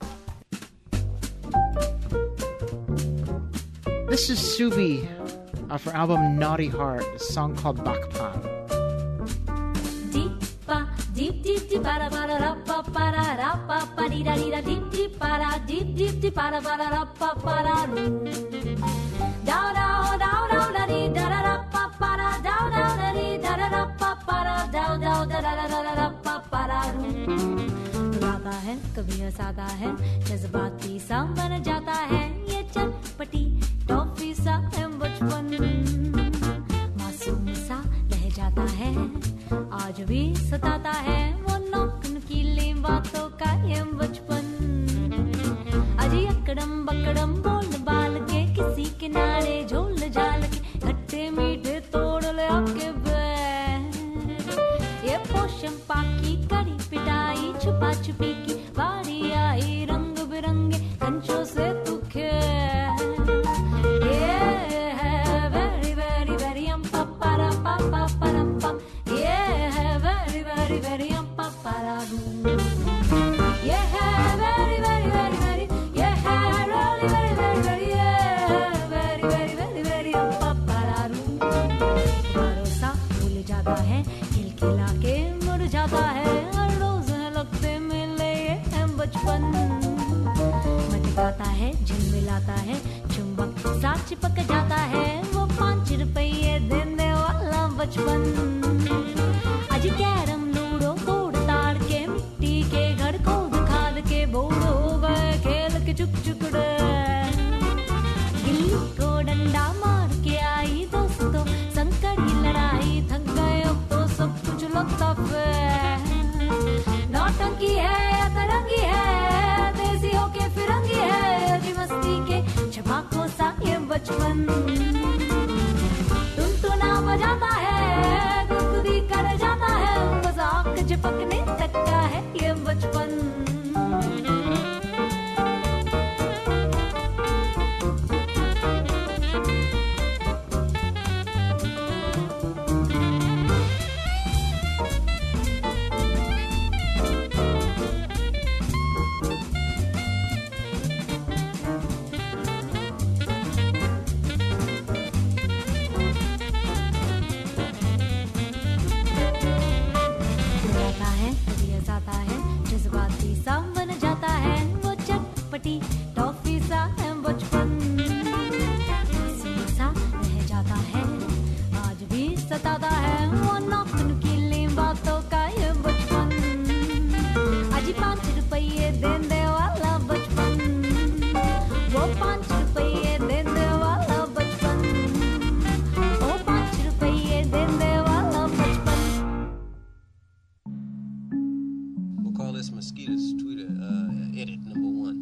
This is Subi off her album Naughty Heart, a song called Bakpan. Deep ba deep deep deep para para ra pa para ra pa pa di da di da deep deep para deep deep deep para para ra pa para ru. Da da da da da di da da da pa para da da da di da da da pa para da da da da da da da pa para ru. गाता है कभी हंसाता है जज्बाती सा बन जाता है ये चटपटी टॉफी सा है बचपन मासूम सा रह जाता है आज भी सताता है वो नोकनकीली बातों का ये बचपन अजी अकड़म बकड़म बोल बाल के किसी किनारे झोल झाल के खट्टे मीठे तोड़ ले आके बैठ ये पोषम पाकी कड़ी पिटाई छुपा छुपी की बारी आई रंग बिरंगे कंचों से तू खेल ये है वेरी वेरी वेरी अम पापा पापा परम पम ये है वेरी वेरी वेरी अम पापा ये है वेरी वेरी वेरी वेरी ये है really very very very yeah very very very very अम पापा भरोसा भूल जाता है खिलखिला के मुड़ जाता है हर रोज लगते मिले ये है बचपन मटकाता है झिलमिलाता है चुंबक सा चिपक जाता है वो पांच रुपये देने वाला बचपन आज कैरम लूडो तोड़ ताड़ के मिट्टी के घर को खाद के बोर हो गए खेल के चुक चुकड़े गिल्ली को डंडा मार के आई दोस्तों संकड़ी लड़ाई थक गए अब तो सब कुछ लगता फिर नौटंकी है या तरंगी है देसी होके फिरंगी है अजी मस्ती के छपाकों सा ये बचपन टुनटुना बजाता है गुदगुदी कर जाता है मजाक चिपकने तक का है ये बचपन टॉफी सा है बचपन सा रह जाता है आज भी सताता है वो नौकनकीली बातों का ये बचपन आज पांच रुपये देने वाला बचपन वो पांच रुपये देने वाला बचपन वो पांच रुपये देने वाला बचपन We'll call this Mosquito's Twitter uh, edit number one.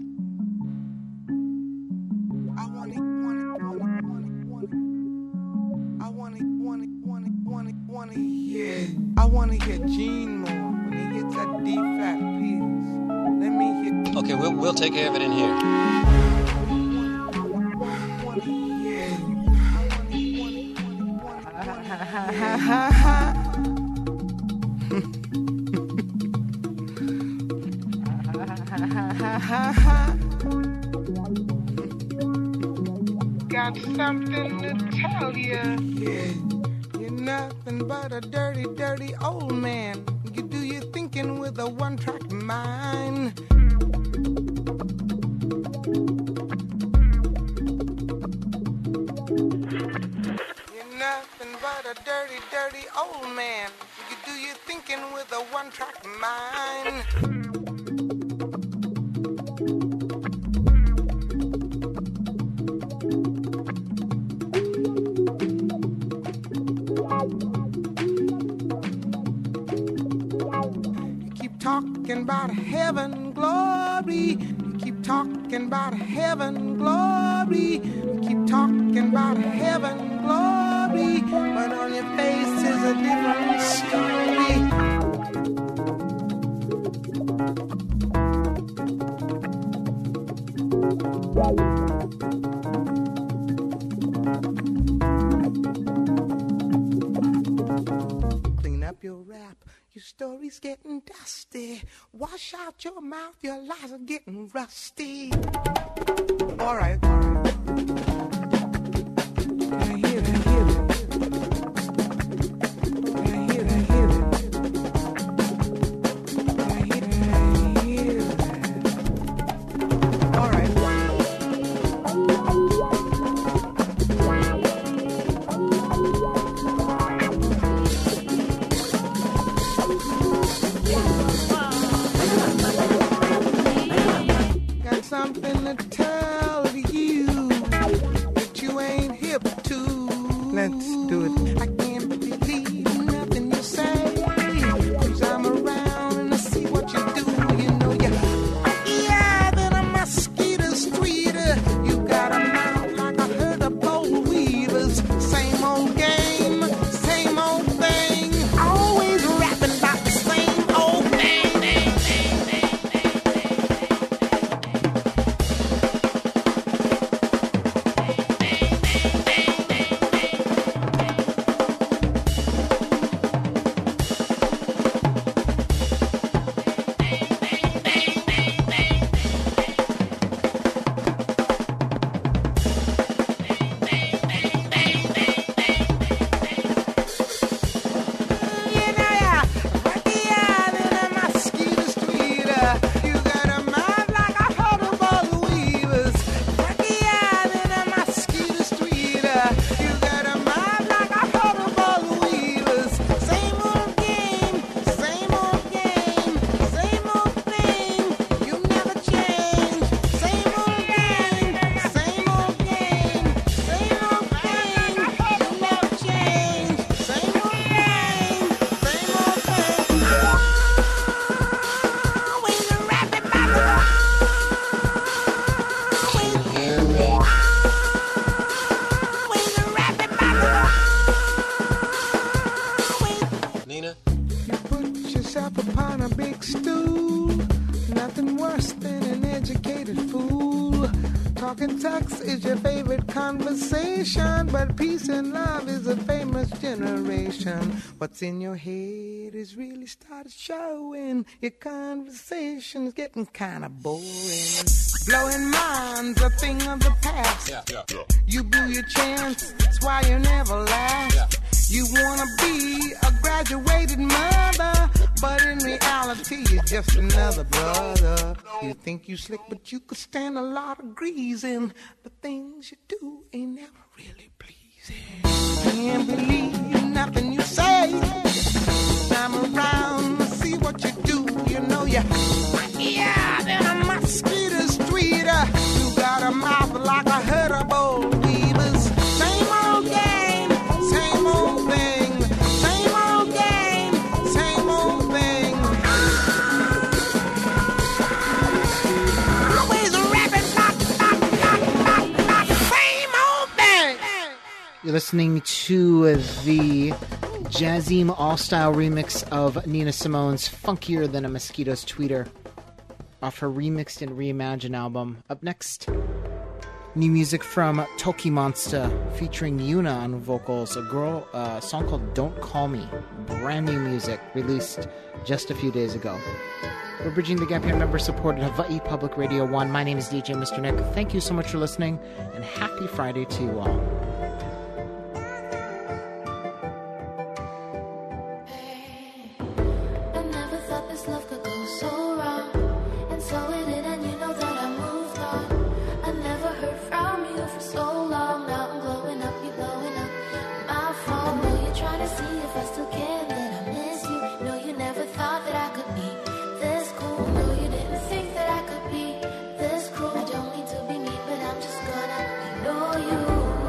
I want it, want it, want it, want it, want it. I want it, want it, want it, want it, want it, yeah. I want to hear Gene more when he hits that D-fat piece. Let me hit. Okay, we'll we'll take care of it in here. Want it, yeah. I want it, want it, want it, want it, want it. Ha ha ha ha. Ha ha ha Got something to tell you. You're nothing but a dirty, dirty old man. You do your thinking with a one-track mind. You're nothing but a dirty, dirty old man. You do your thinking with a one-track mind. Talking about heaven glory. You keep talking about heaven glory. You keep talking about heaven glory. But on your face is a different story. Clean up your rap. Your story's getting dusty. Wash out your mouth, your lies are getting rusty. All right, all right. I hear it, I hear it. I hear it, I hear it. I hear it, I hear it. All right. Something to tell you that you ain't hip to. Let's do it. I can't believe nothing you say. Cause I'm around and I see what you do. You know you're yeah, than a mosquito's tweeter. You got a mouth like a herd of boll weavers. Same old game, same old thing. Always rapping about the same old thing. upon a big stool. Nothing worse than an educated fool. Talking sex is your favorite conversation, but peace and love is a famous generation. What's in your head is really started showing. Your conversation's getting kind of boring. Blowing minds a thing of the past. Yeah, yeah, yeah. You blew your chance, that's why you never last. Yeah. You wanna be a graduated mother, but in reality you're just another brother. You think you slick, but you could stand a lot of greasing. The things you do ain't never really pleasing. Can't believe nothing you say. I'm around to see what you do. You know you, yeah, then a mosquito's tweeter. You got a mouth like a herd of boll weavers. Same old game, same old thing. Same old game, same old thing. Always rapping, bop, bop, bop, bop, bop. Same old thing. You're listening to the Jazim All-Style remix of Nina Simone's Funkier Than a Mosquito's Tweeter off her Remixed and Reimagined album. Up next, new music from Toki Monster featuring Yuna on vocals, a girl, uh, a song called Don't Call Me. Brand new music released just a few days ago. We're bridging the gap here, member-supported Hawaii Public Radio one. My name is D J Mister Nick. Thank you so much for listening, and happy Friday to you all. I never thought this love could go so wrong, and so it did, and you know that I moved on. I never heard from you for so long. Now I'm blowing up, you blowing up my phone. I know you're trying to see if I still care, that I miss you. No, you never thought that I could be this cool. No, you didn't think that I could be this cruel. I don't mean to be mean, but I'm just gonna ignore you.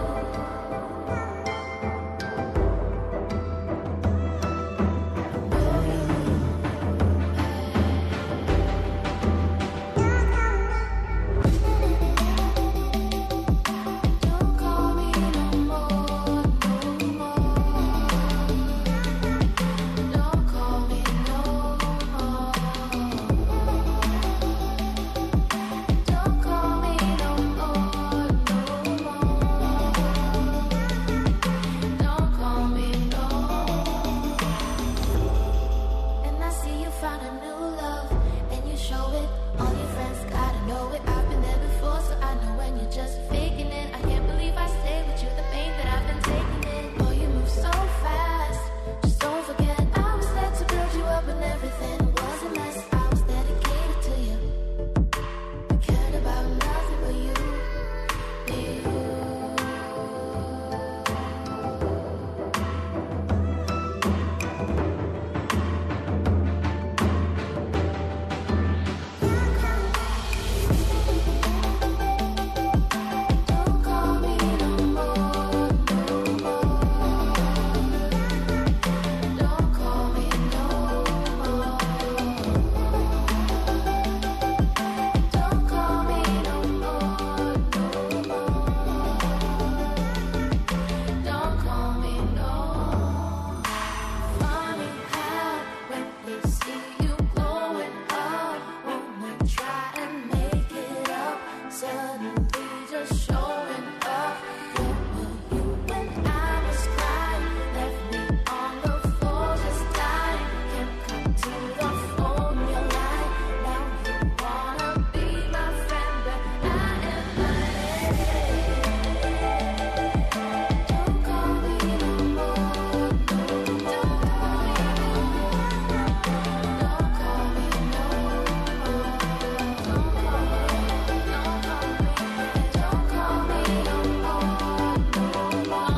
Don't call me no more, no more. Don't call me no more. Don't call me no more, no more. Don't call me no more. And I see you found a new love, and you show it. All your friends gotta know it. I've been there before, so I know when you're just faking it. I can't believe I stayed with you, the pain that I've been taking in. Oh, you move so fast. Just don't forget, I was there to build you up, and everything was a mess. I was dedicated to you. I cared about nothing but you, you. Don't call me no more, no more. Don't call me no more. Don't call me no more, no more. Don't call me no more. Funny how when they see you blowing up, wanna try and make it up, suddenly just showing up. Where were you when I was crying? Left me on the floor just dying. Can't come to the phone, you're lying. Now you wanna be my friend, but I am not. Don't call me no more, no. Don't call me no more. Don't call me no more. Don't call me, don't call me, don't call me no more, no more.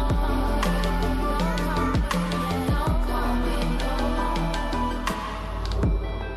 Don't call me, don't call me no more.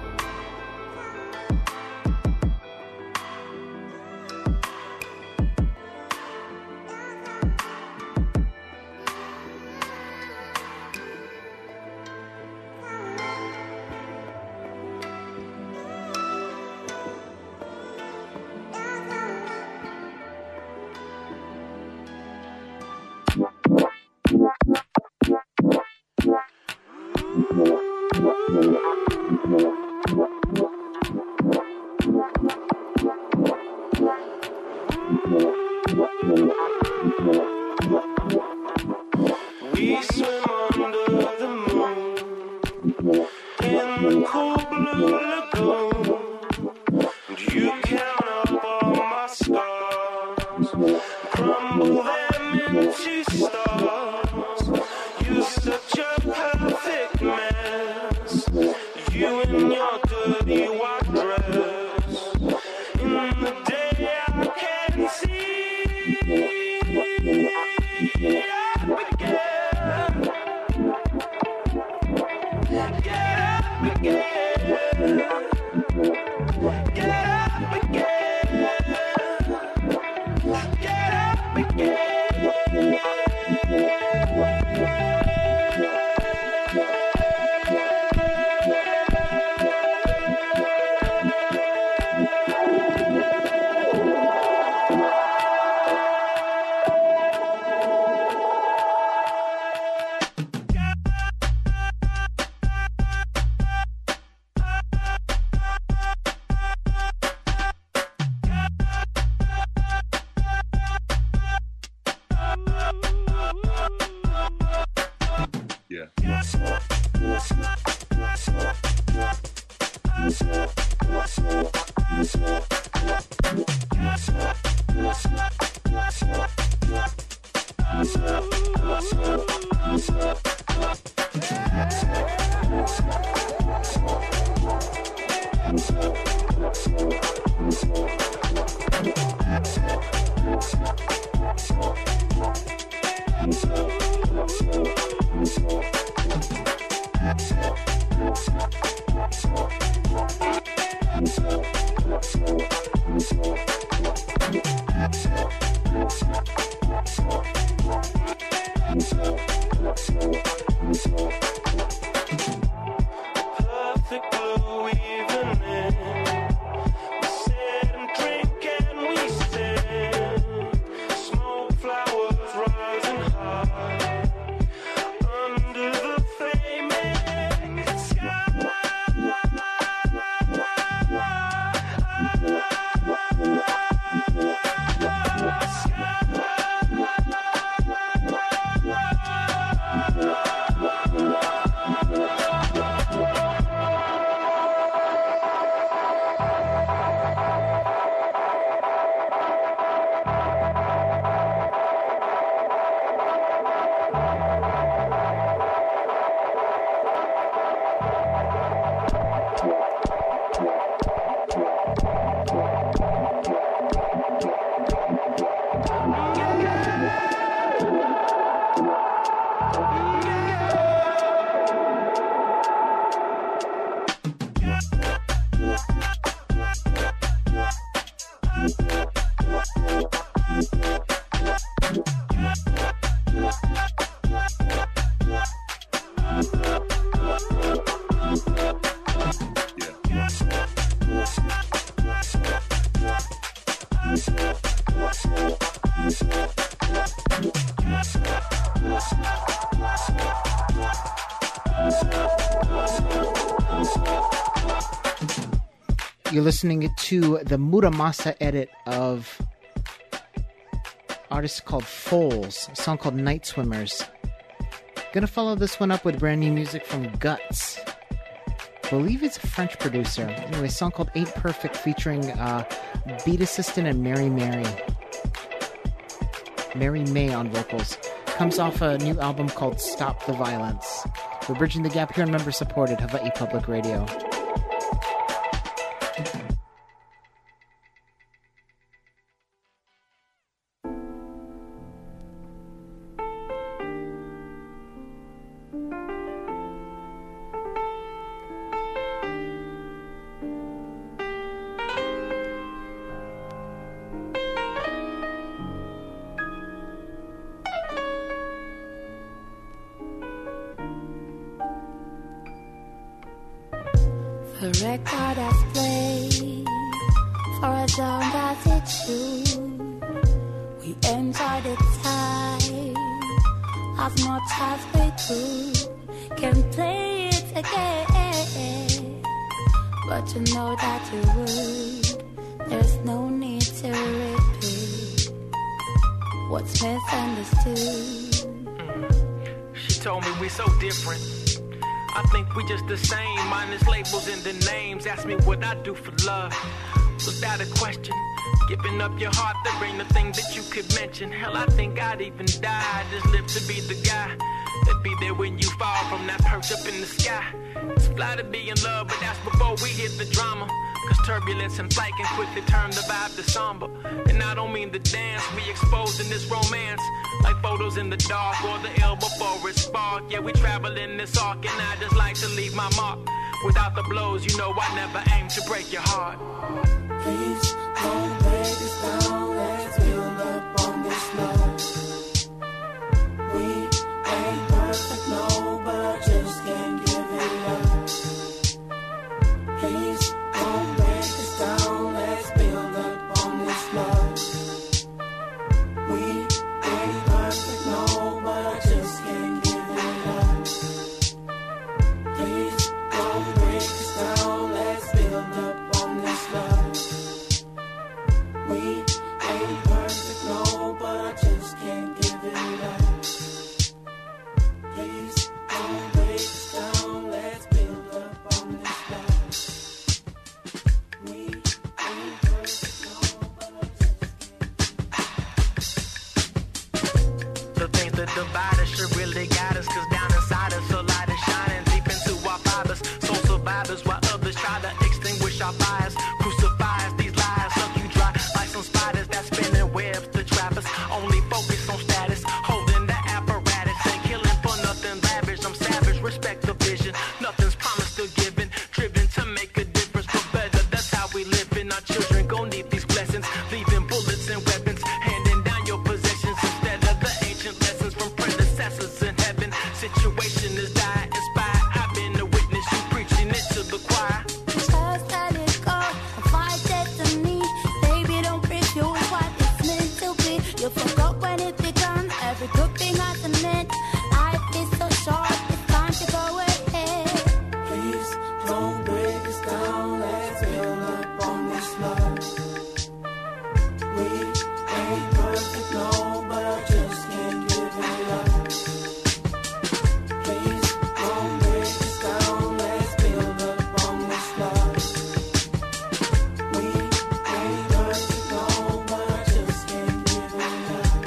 We swim under the moon in the cool blue lagoon. And you count up all my stars, crumble them into stars. You're such a perfect mess. You in your dirty white dress. In the day I can see. Up again. Get up again. Get up again. Get up again. Perfect blue evening. We sit and drink and we sing. Smoke flowers rising high under the flaming sky. You're listening to the Muramasa edit of artist called Foals, a song called Night Swimmers. Gonna follow this one up with brand new music from Guts. Believe it's a French producer. Anyway, a song called Ain't Perfect featuring uh, Beat Assistant and Mary Mary. Mary May on vocals. Comes off a new album called Stop the Violence. We're bridging the gap here on member-supported Hawaii Public Radio. The record has played for as long as it should. We enjoyed it time as much as we could. Can play it again, but you know that you would. There's no need to repeat what's misunderstood. She told me we so different. I think we just the same, minus labels and the names. Ask me what I do for love, without a question. Giving up your heart to bring the thing that you could mention. Hell, I think I'd even die, just live to be the guy that be there when you fall from that perch up in the sky. It's fly to be in love, but that's before we hit the drama. Cause turbulence and flight can quickly turn the vibe to somber. And I don't mean the dance we exposed in this romance, like photos in the dark or the L before it spark. Yeah, we travel in this arc and I just like to leave my mark. Without the blows, you know I never aim to break your heart. Please don't break us down, let's build up on this love. We ain't perfect, no, but I just can't give it up. Please don't break us down, let's build up on this love. We ain't perfect, no, but I just can't give it up. Please don't break us down, let's build up on this love. to divide us should really guide us, cause down inside us a light is shining deep into our fibers. Soul survivors while others try to extinguish our fires. Crucify us, these lies suck you dry like some spiders that spinning webs to trap us. Only focus on status, holding the apparatus, ain't killing for nothing lavish. I'm savage, respect the vision, nothing's promised or given, driven to make a difference for better. That's how we live, and our children gon' need these blessings, leaving bullets and weapons, handing down your possessions instead of the ancient lessons from predecessors in heaven. Situation is dire, inspired. I've been a witness, you preaching it to the choir. Just let it go, find destiny. Baby, don't refuse what it's meant to be. You forgot when it began. Every good thing has an end. Life is so short, it's time to go ahead. Please don't break us down. Let's build up on this love. We ain't perfect, no, but I just can't give it up. Please don't break us down. Let's build up on this love. We ain't perfect, no, but I just can't give it up.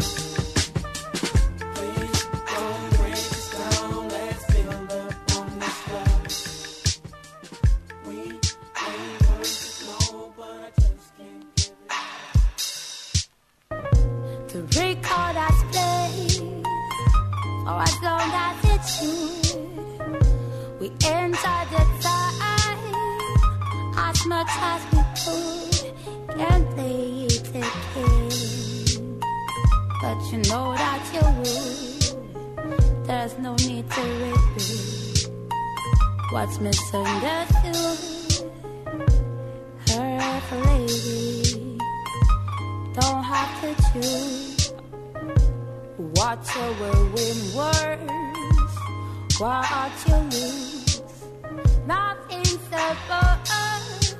Please don't break us down. Let's build up on this love. We ain't perfect, no, but I just can't give it up. The record has played for as long as it should. We entered the time as much as we could. Can't play it again, but you know that you would. There's no need to repeat what's misunderstood. Her lady don't have to choose. What you will win words, what you lose. Nothing's above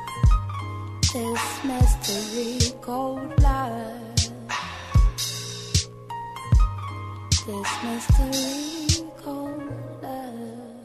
this mystery called love. This mystery called love.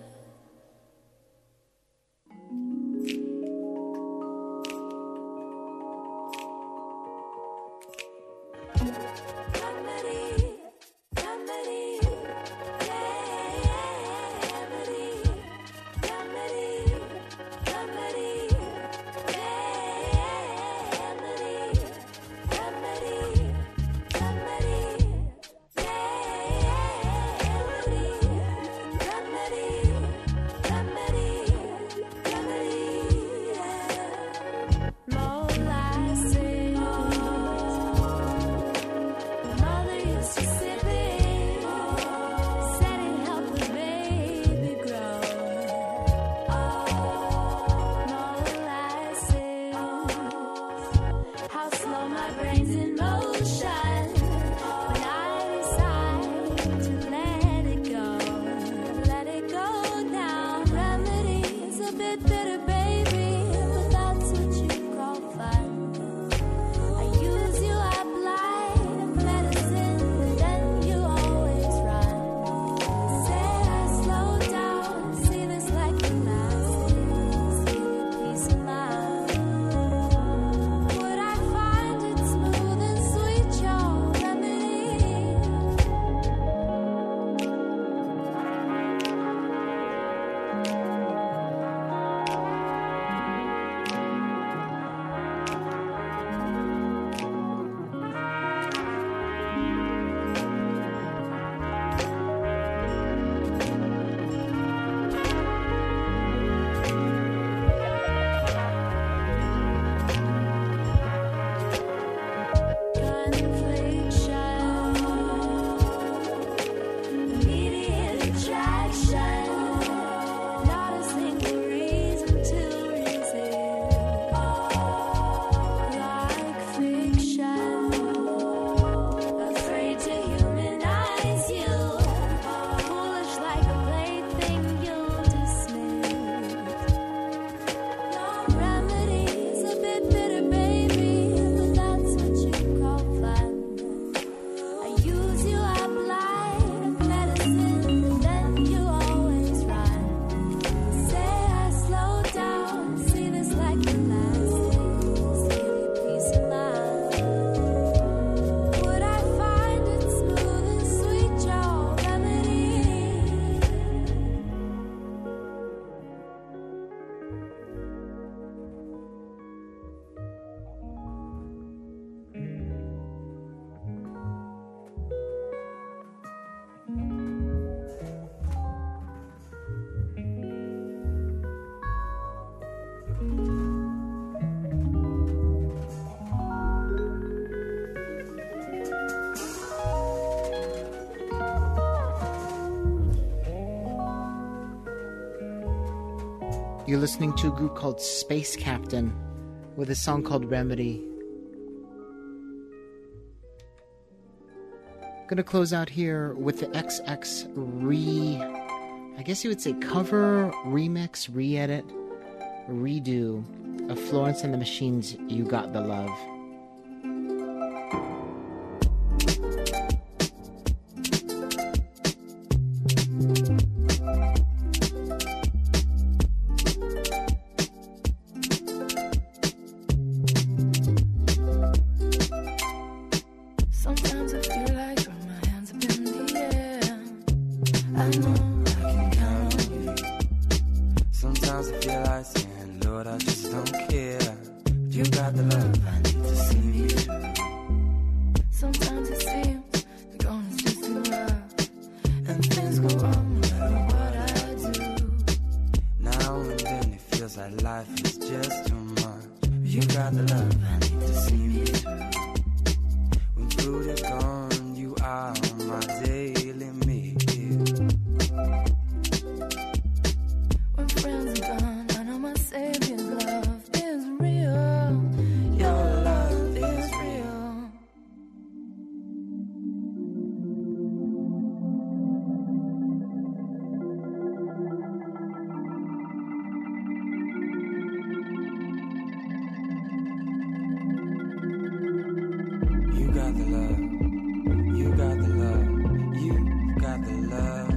You're listening to a group called Space Captain with a song called Remedy. Gonna close out here with the X X re... I guess you would say cover, remix, re-edit, redo of Florence and the Machine's You Got the Love. Sometimes I feel like throwing my hands up in the air. I know I can count on you. Sometimes I feel like saying, Lord, I just don't care. But you got the love I need to see me through. Sometimes it seems the going is just too rough, and things go wrong no matter what I do. Now and then it feels like life is just too much. But you got the love I need to see me through. When food is gone, you are my daily meal. When friends are gone, I know my Savior's love is real. Your love is real. You got the love. You got the love. You got the love.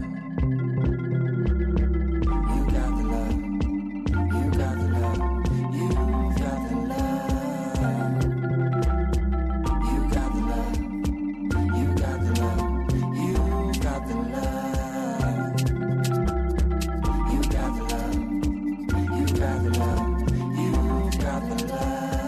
You got the love. You got the love. You got the love. You got the love. You got the love. You got the love. You got the love. You got the love. You got the love.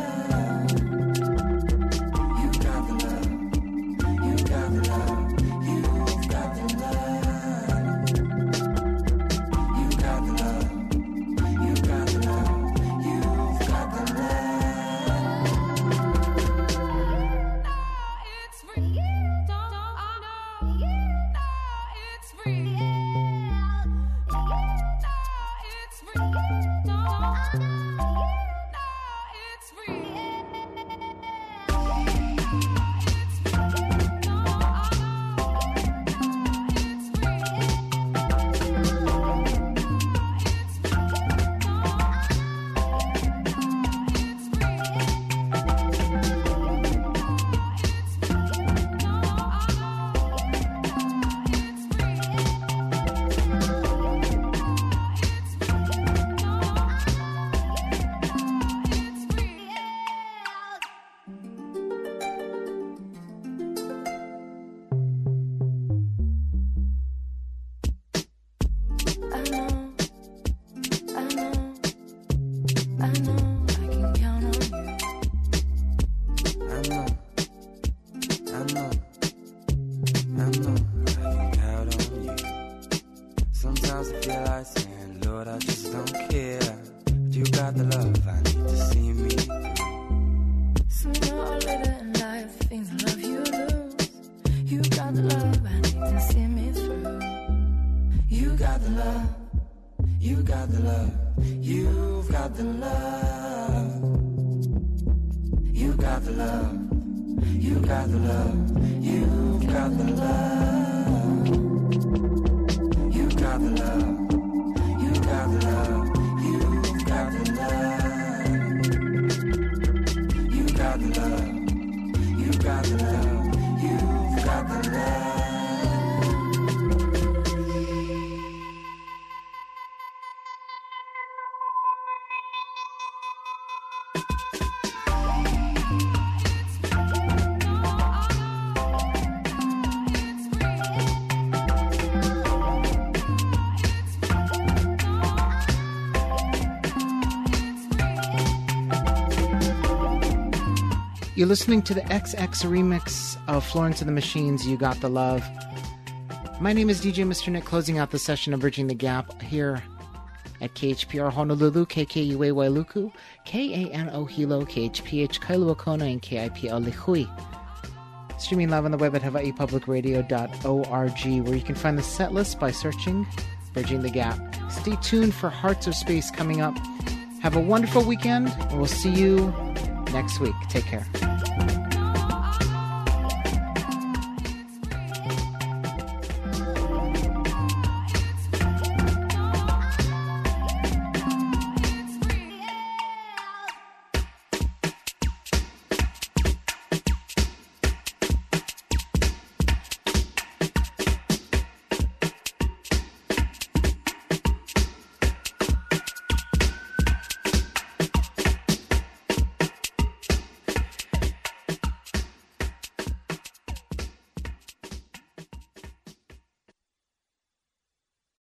You're listening to the X X remix of Florence and the Machine's You Got the Love. My name is D J Mister Nick, closing out the session of Bridging the Gap here at K H P R Honolulu, K K U A Wailuku, K A N O Hilo, K H P H Kailua Kona, and K I P L Lihui. Streaming live on the web at hawaii public radio dot org, where you can find the set list by searching Bridging the Gap. Stay tuned for Hearts of Space coming up. Have a wonderful weekend, and we'll see you next week. Take care.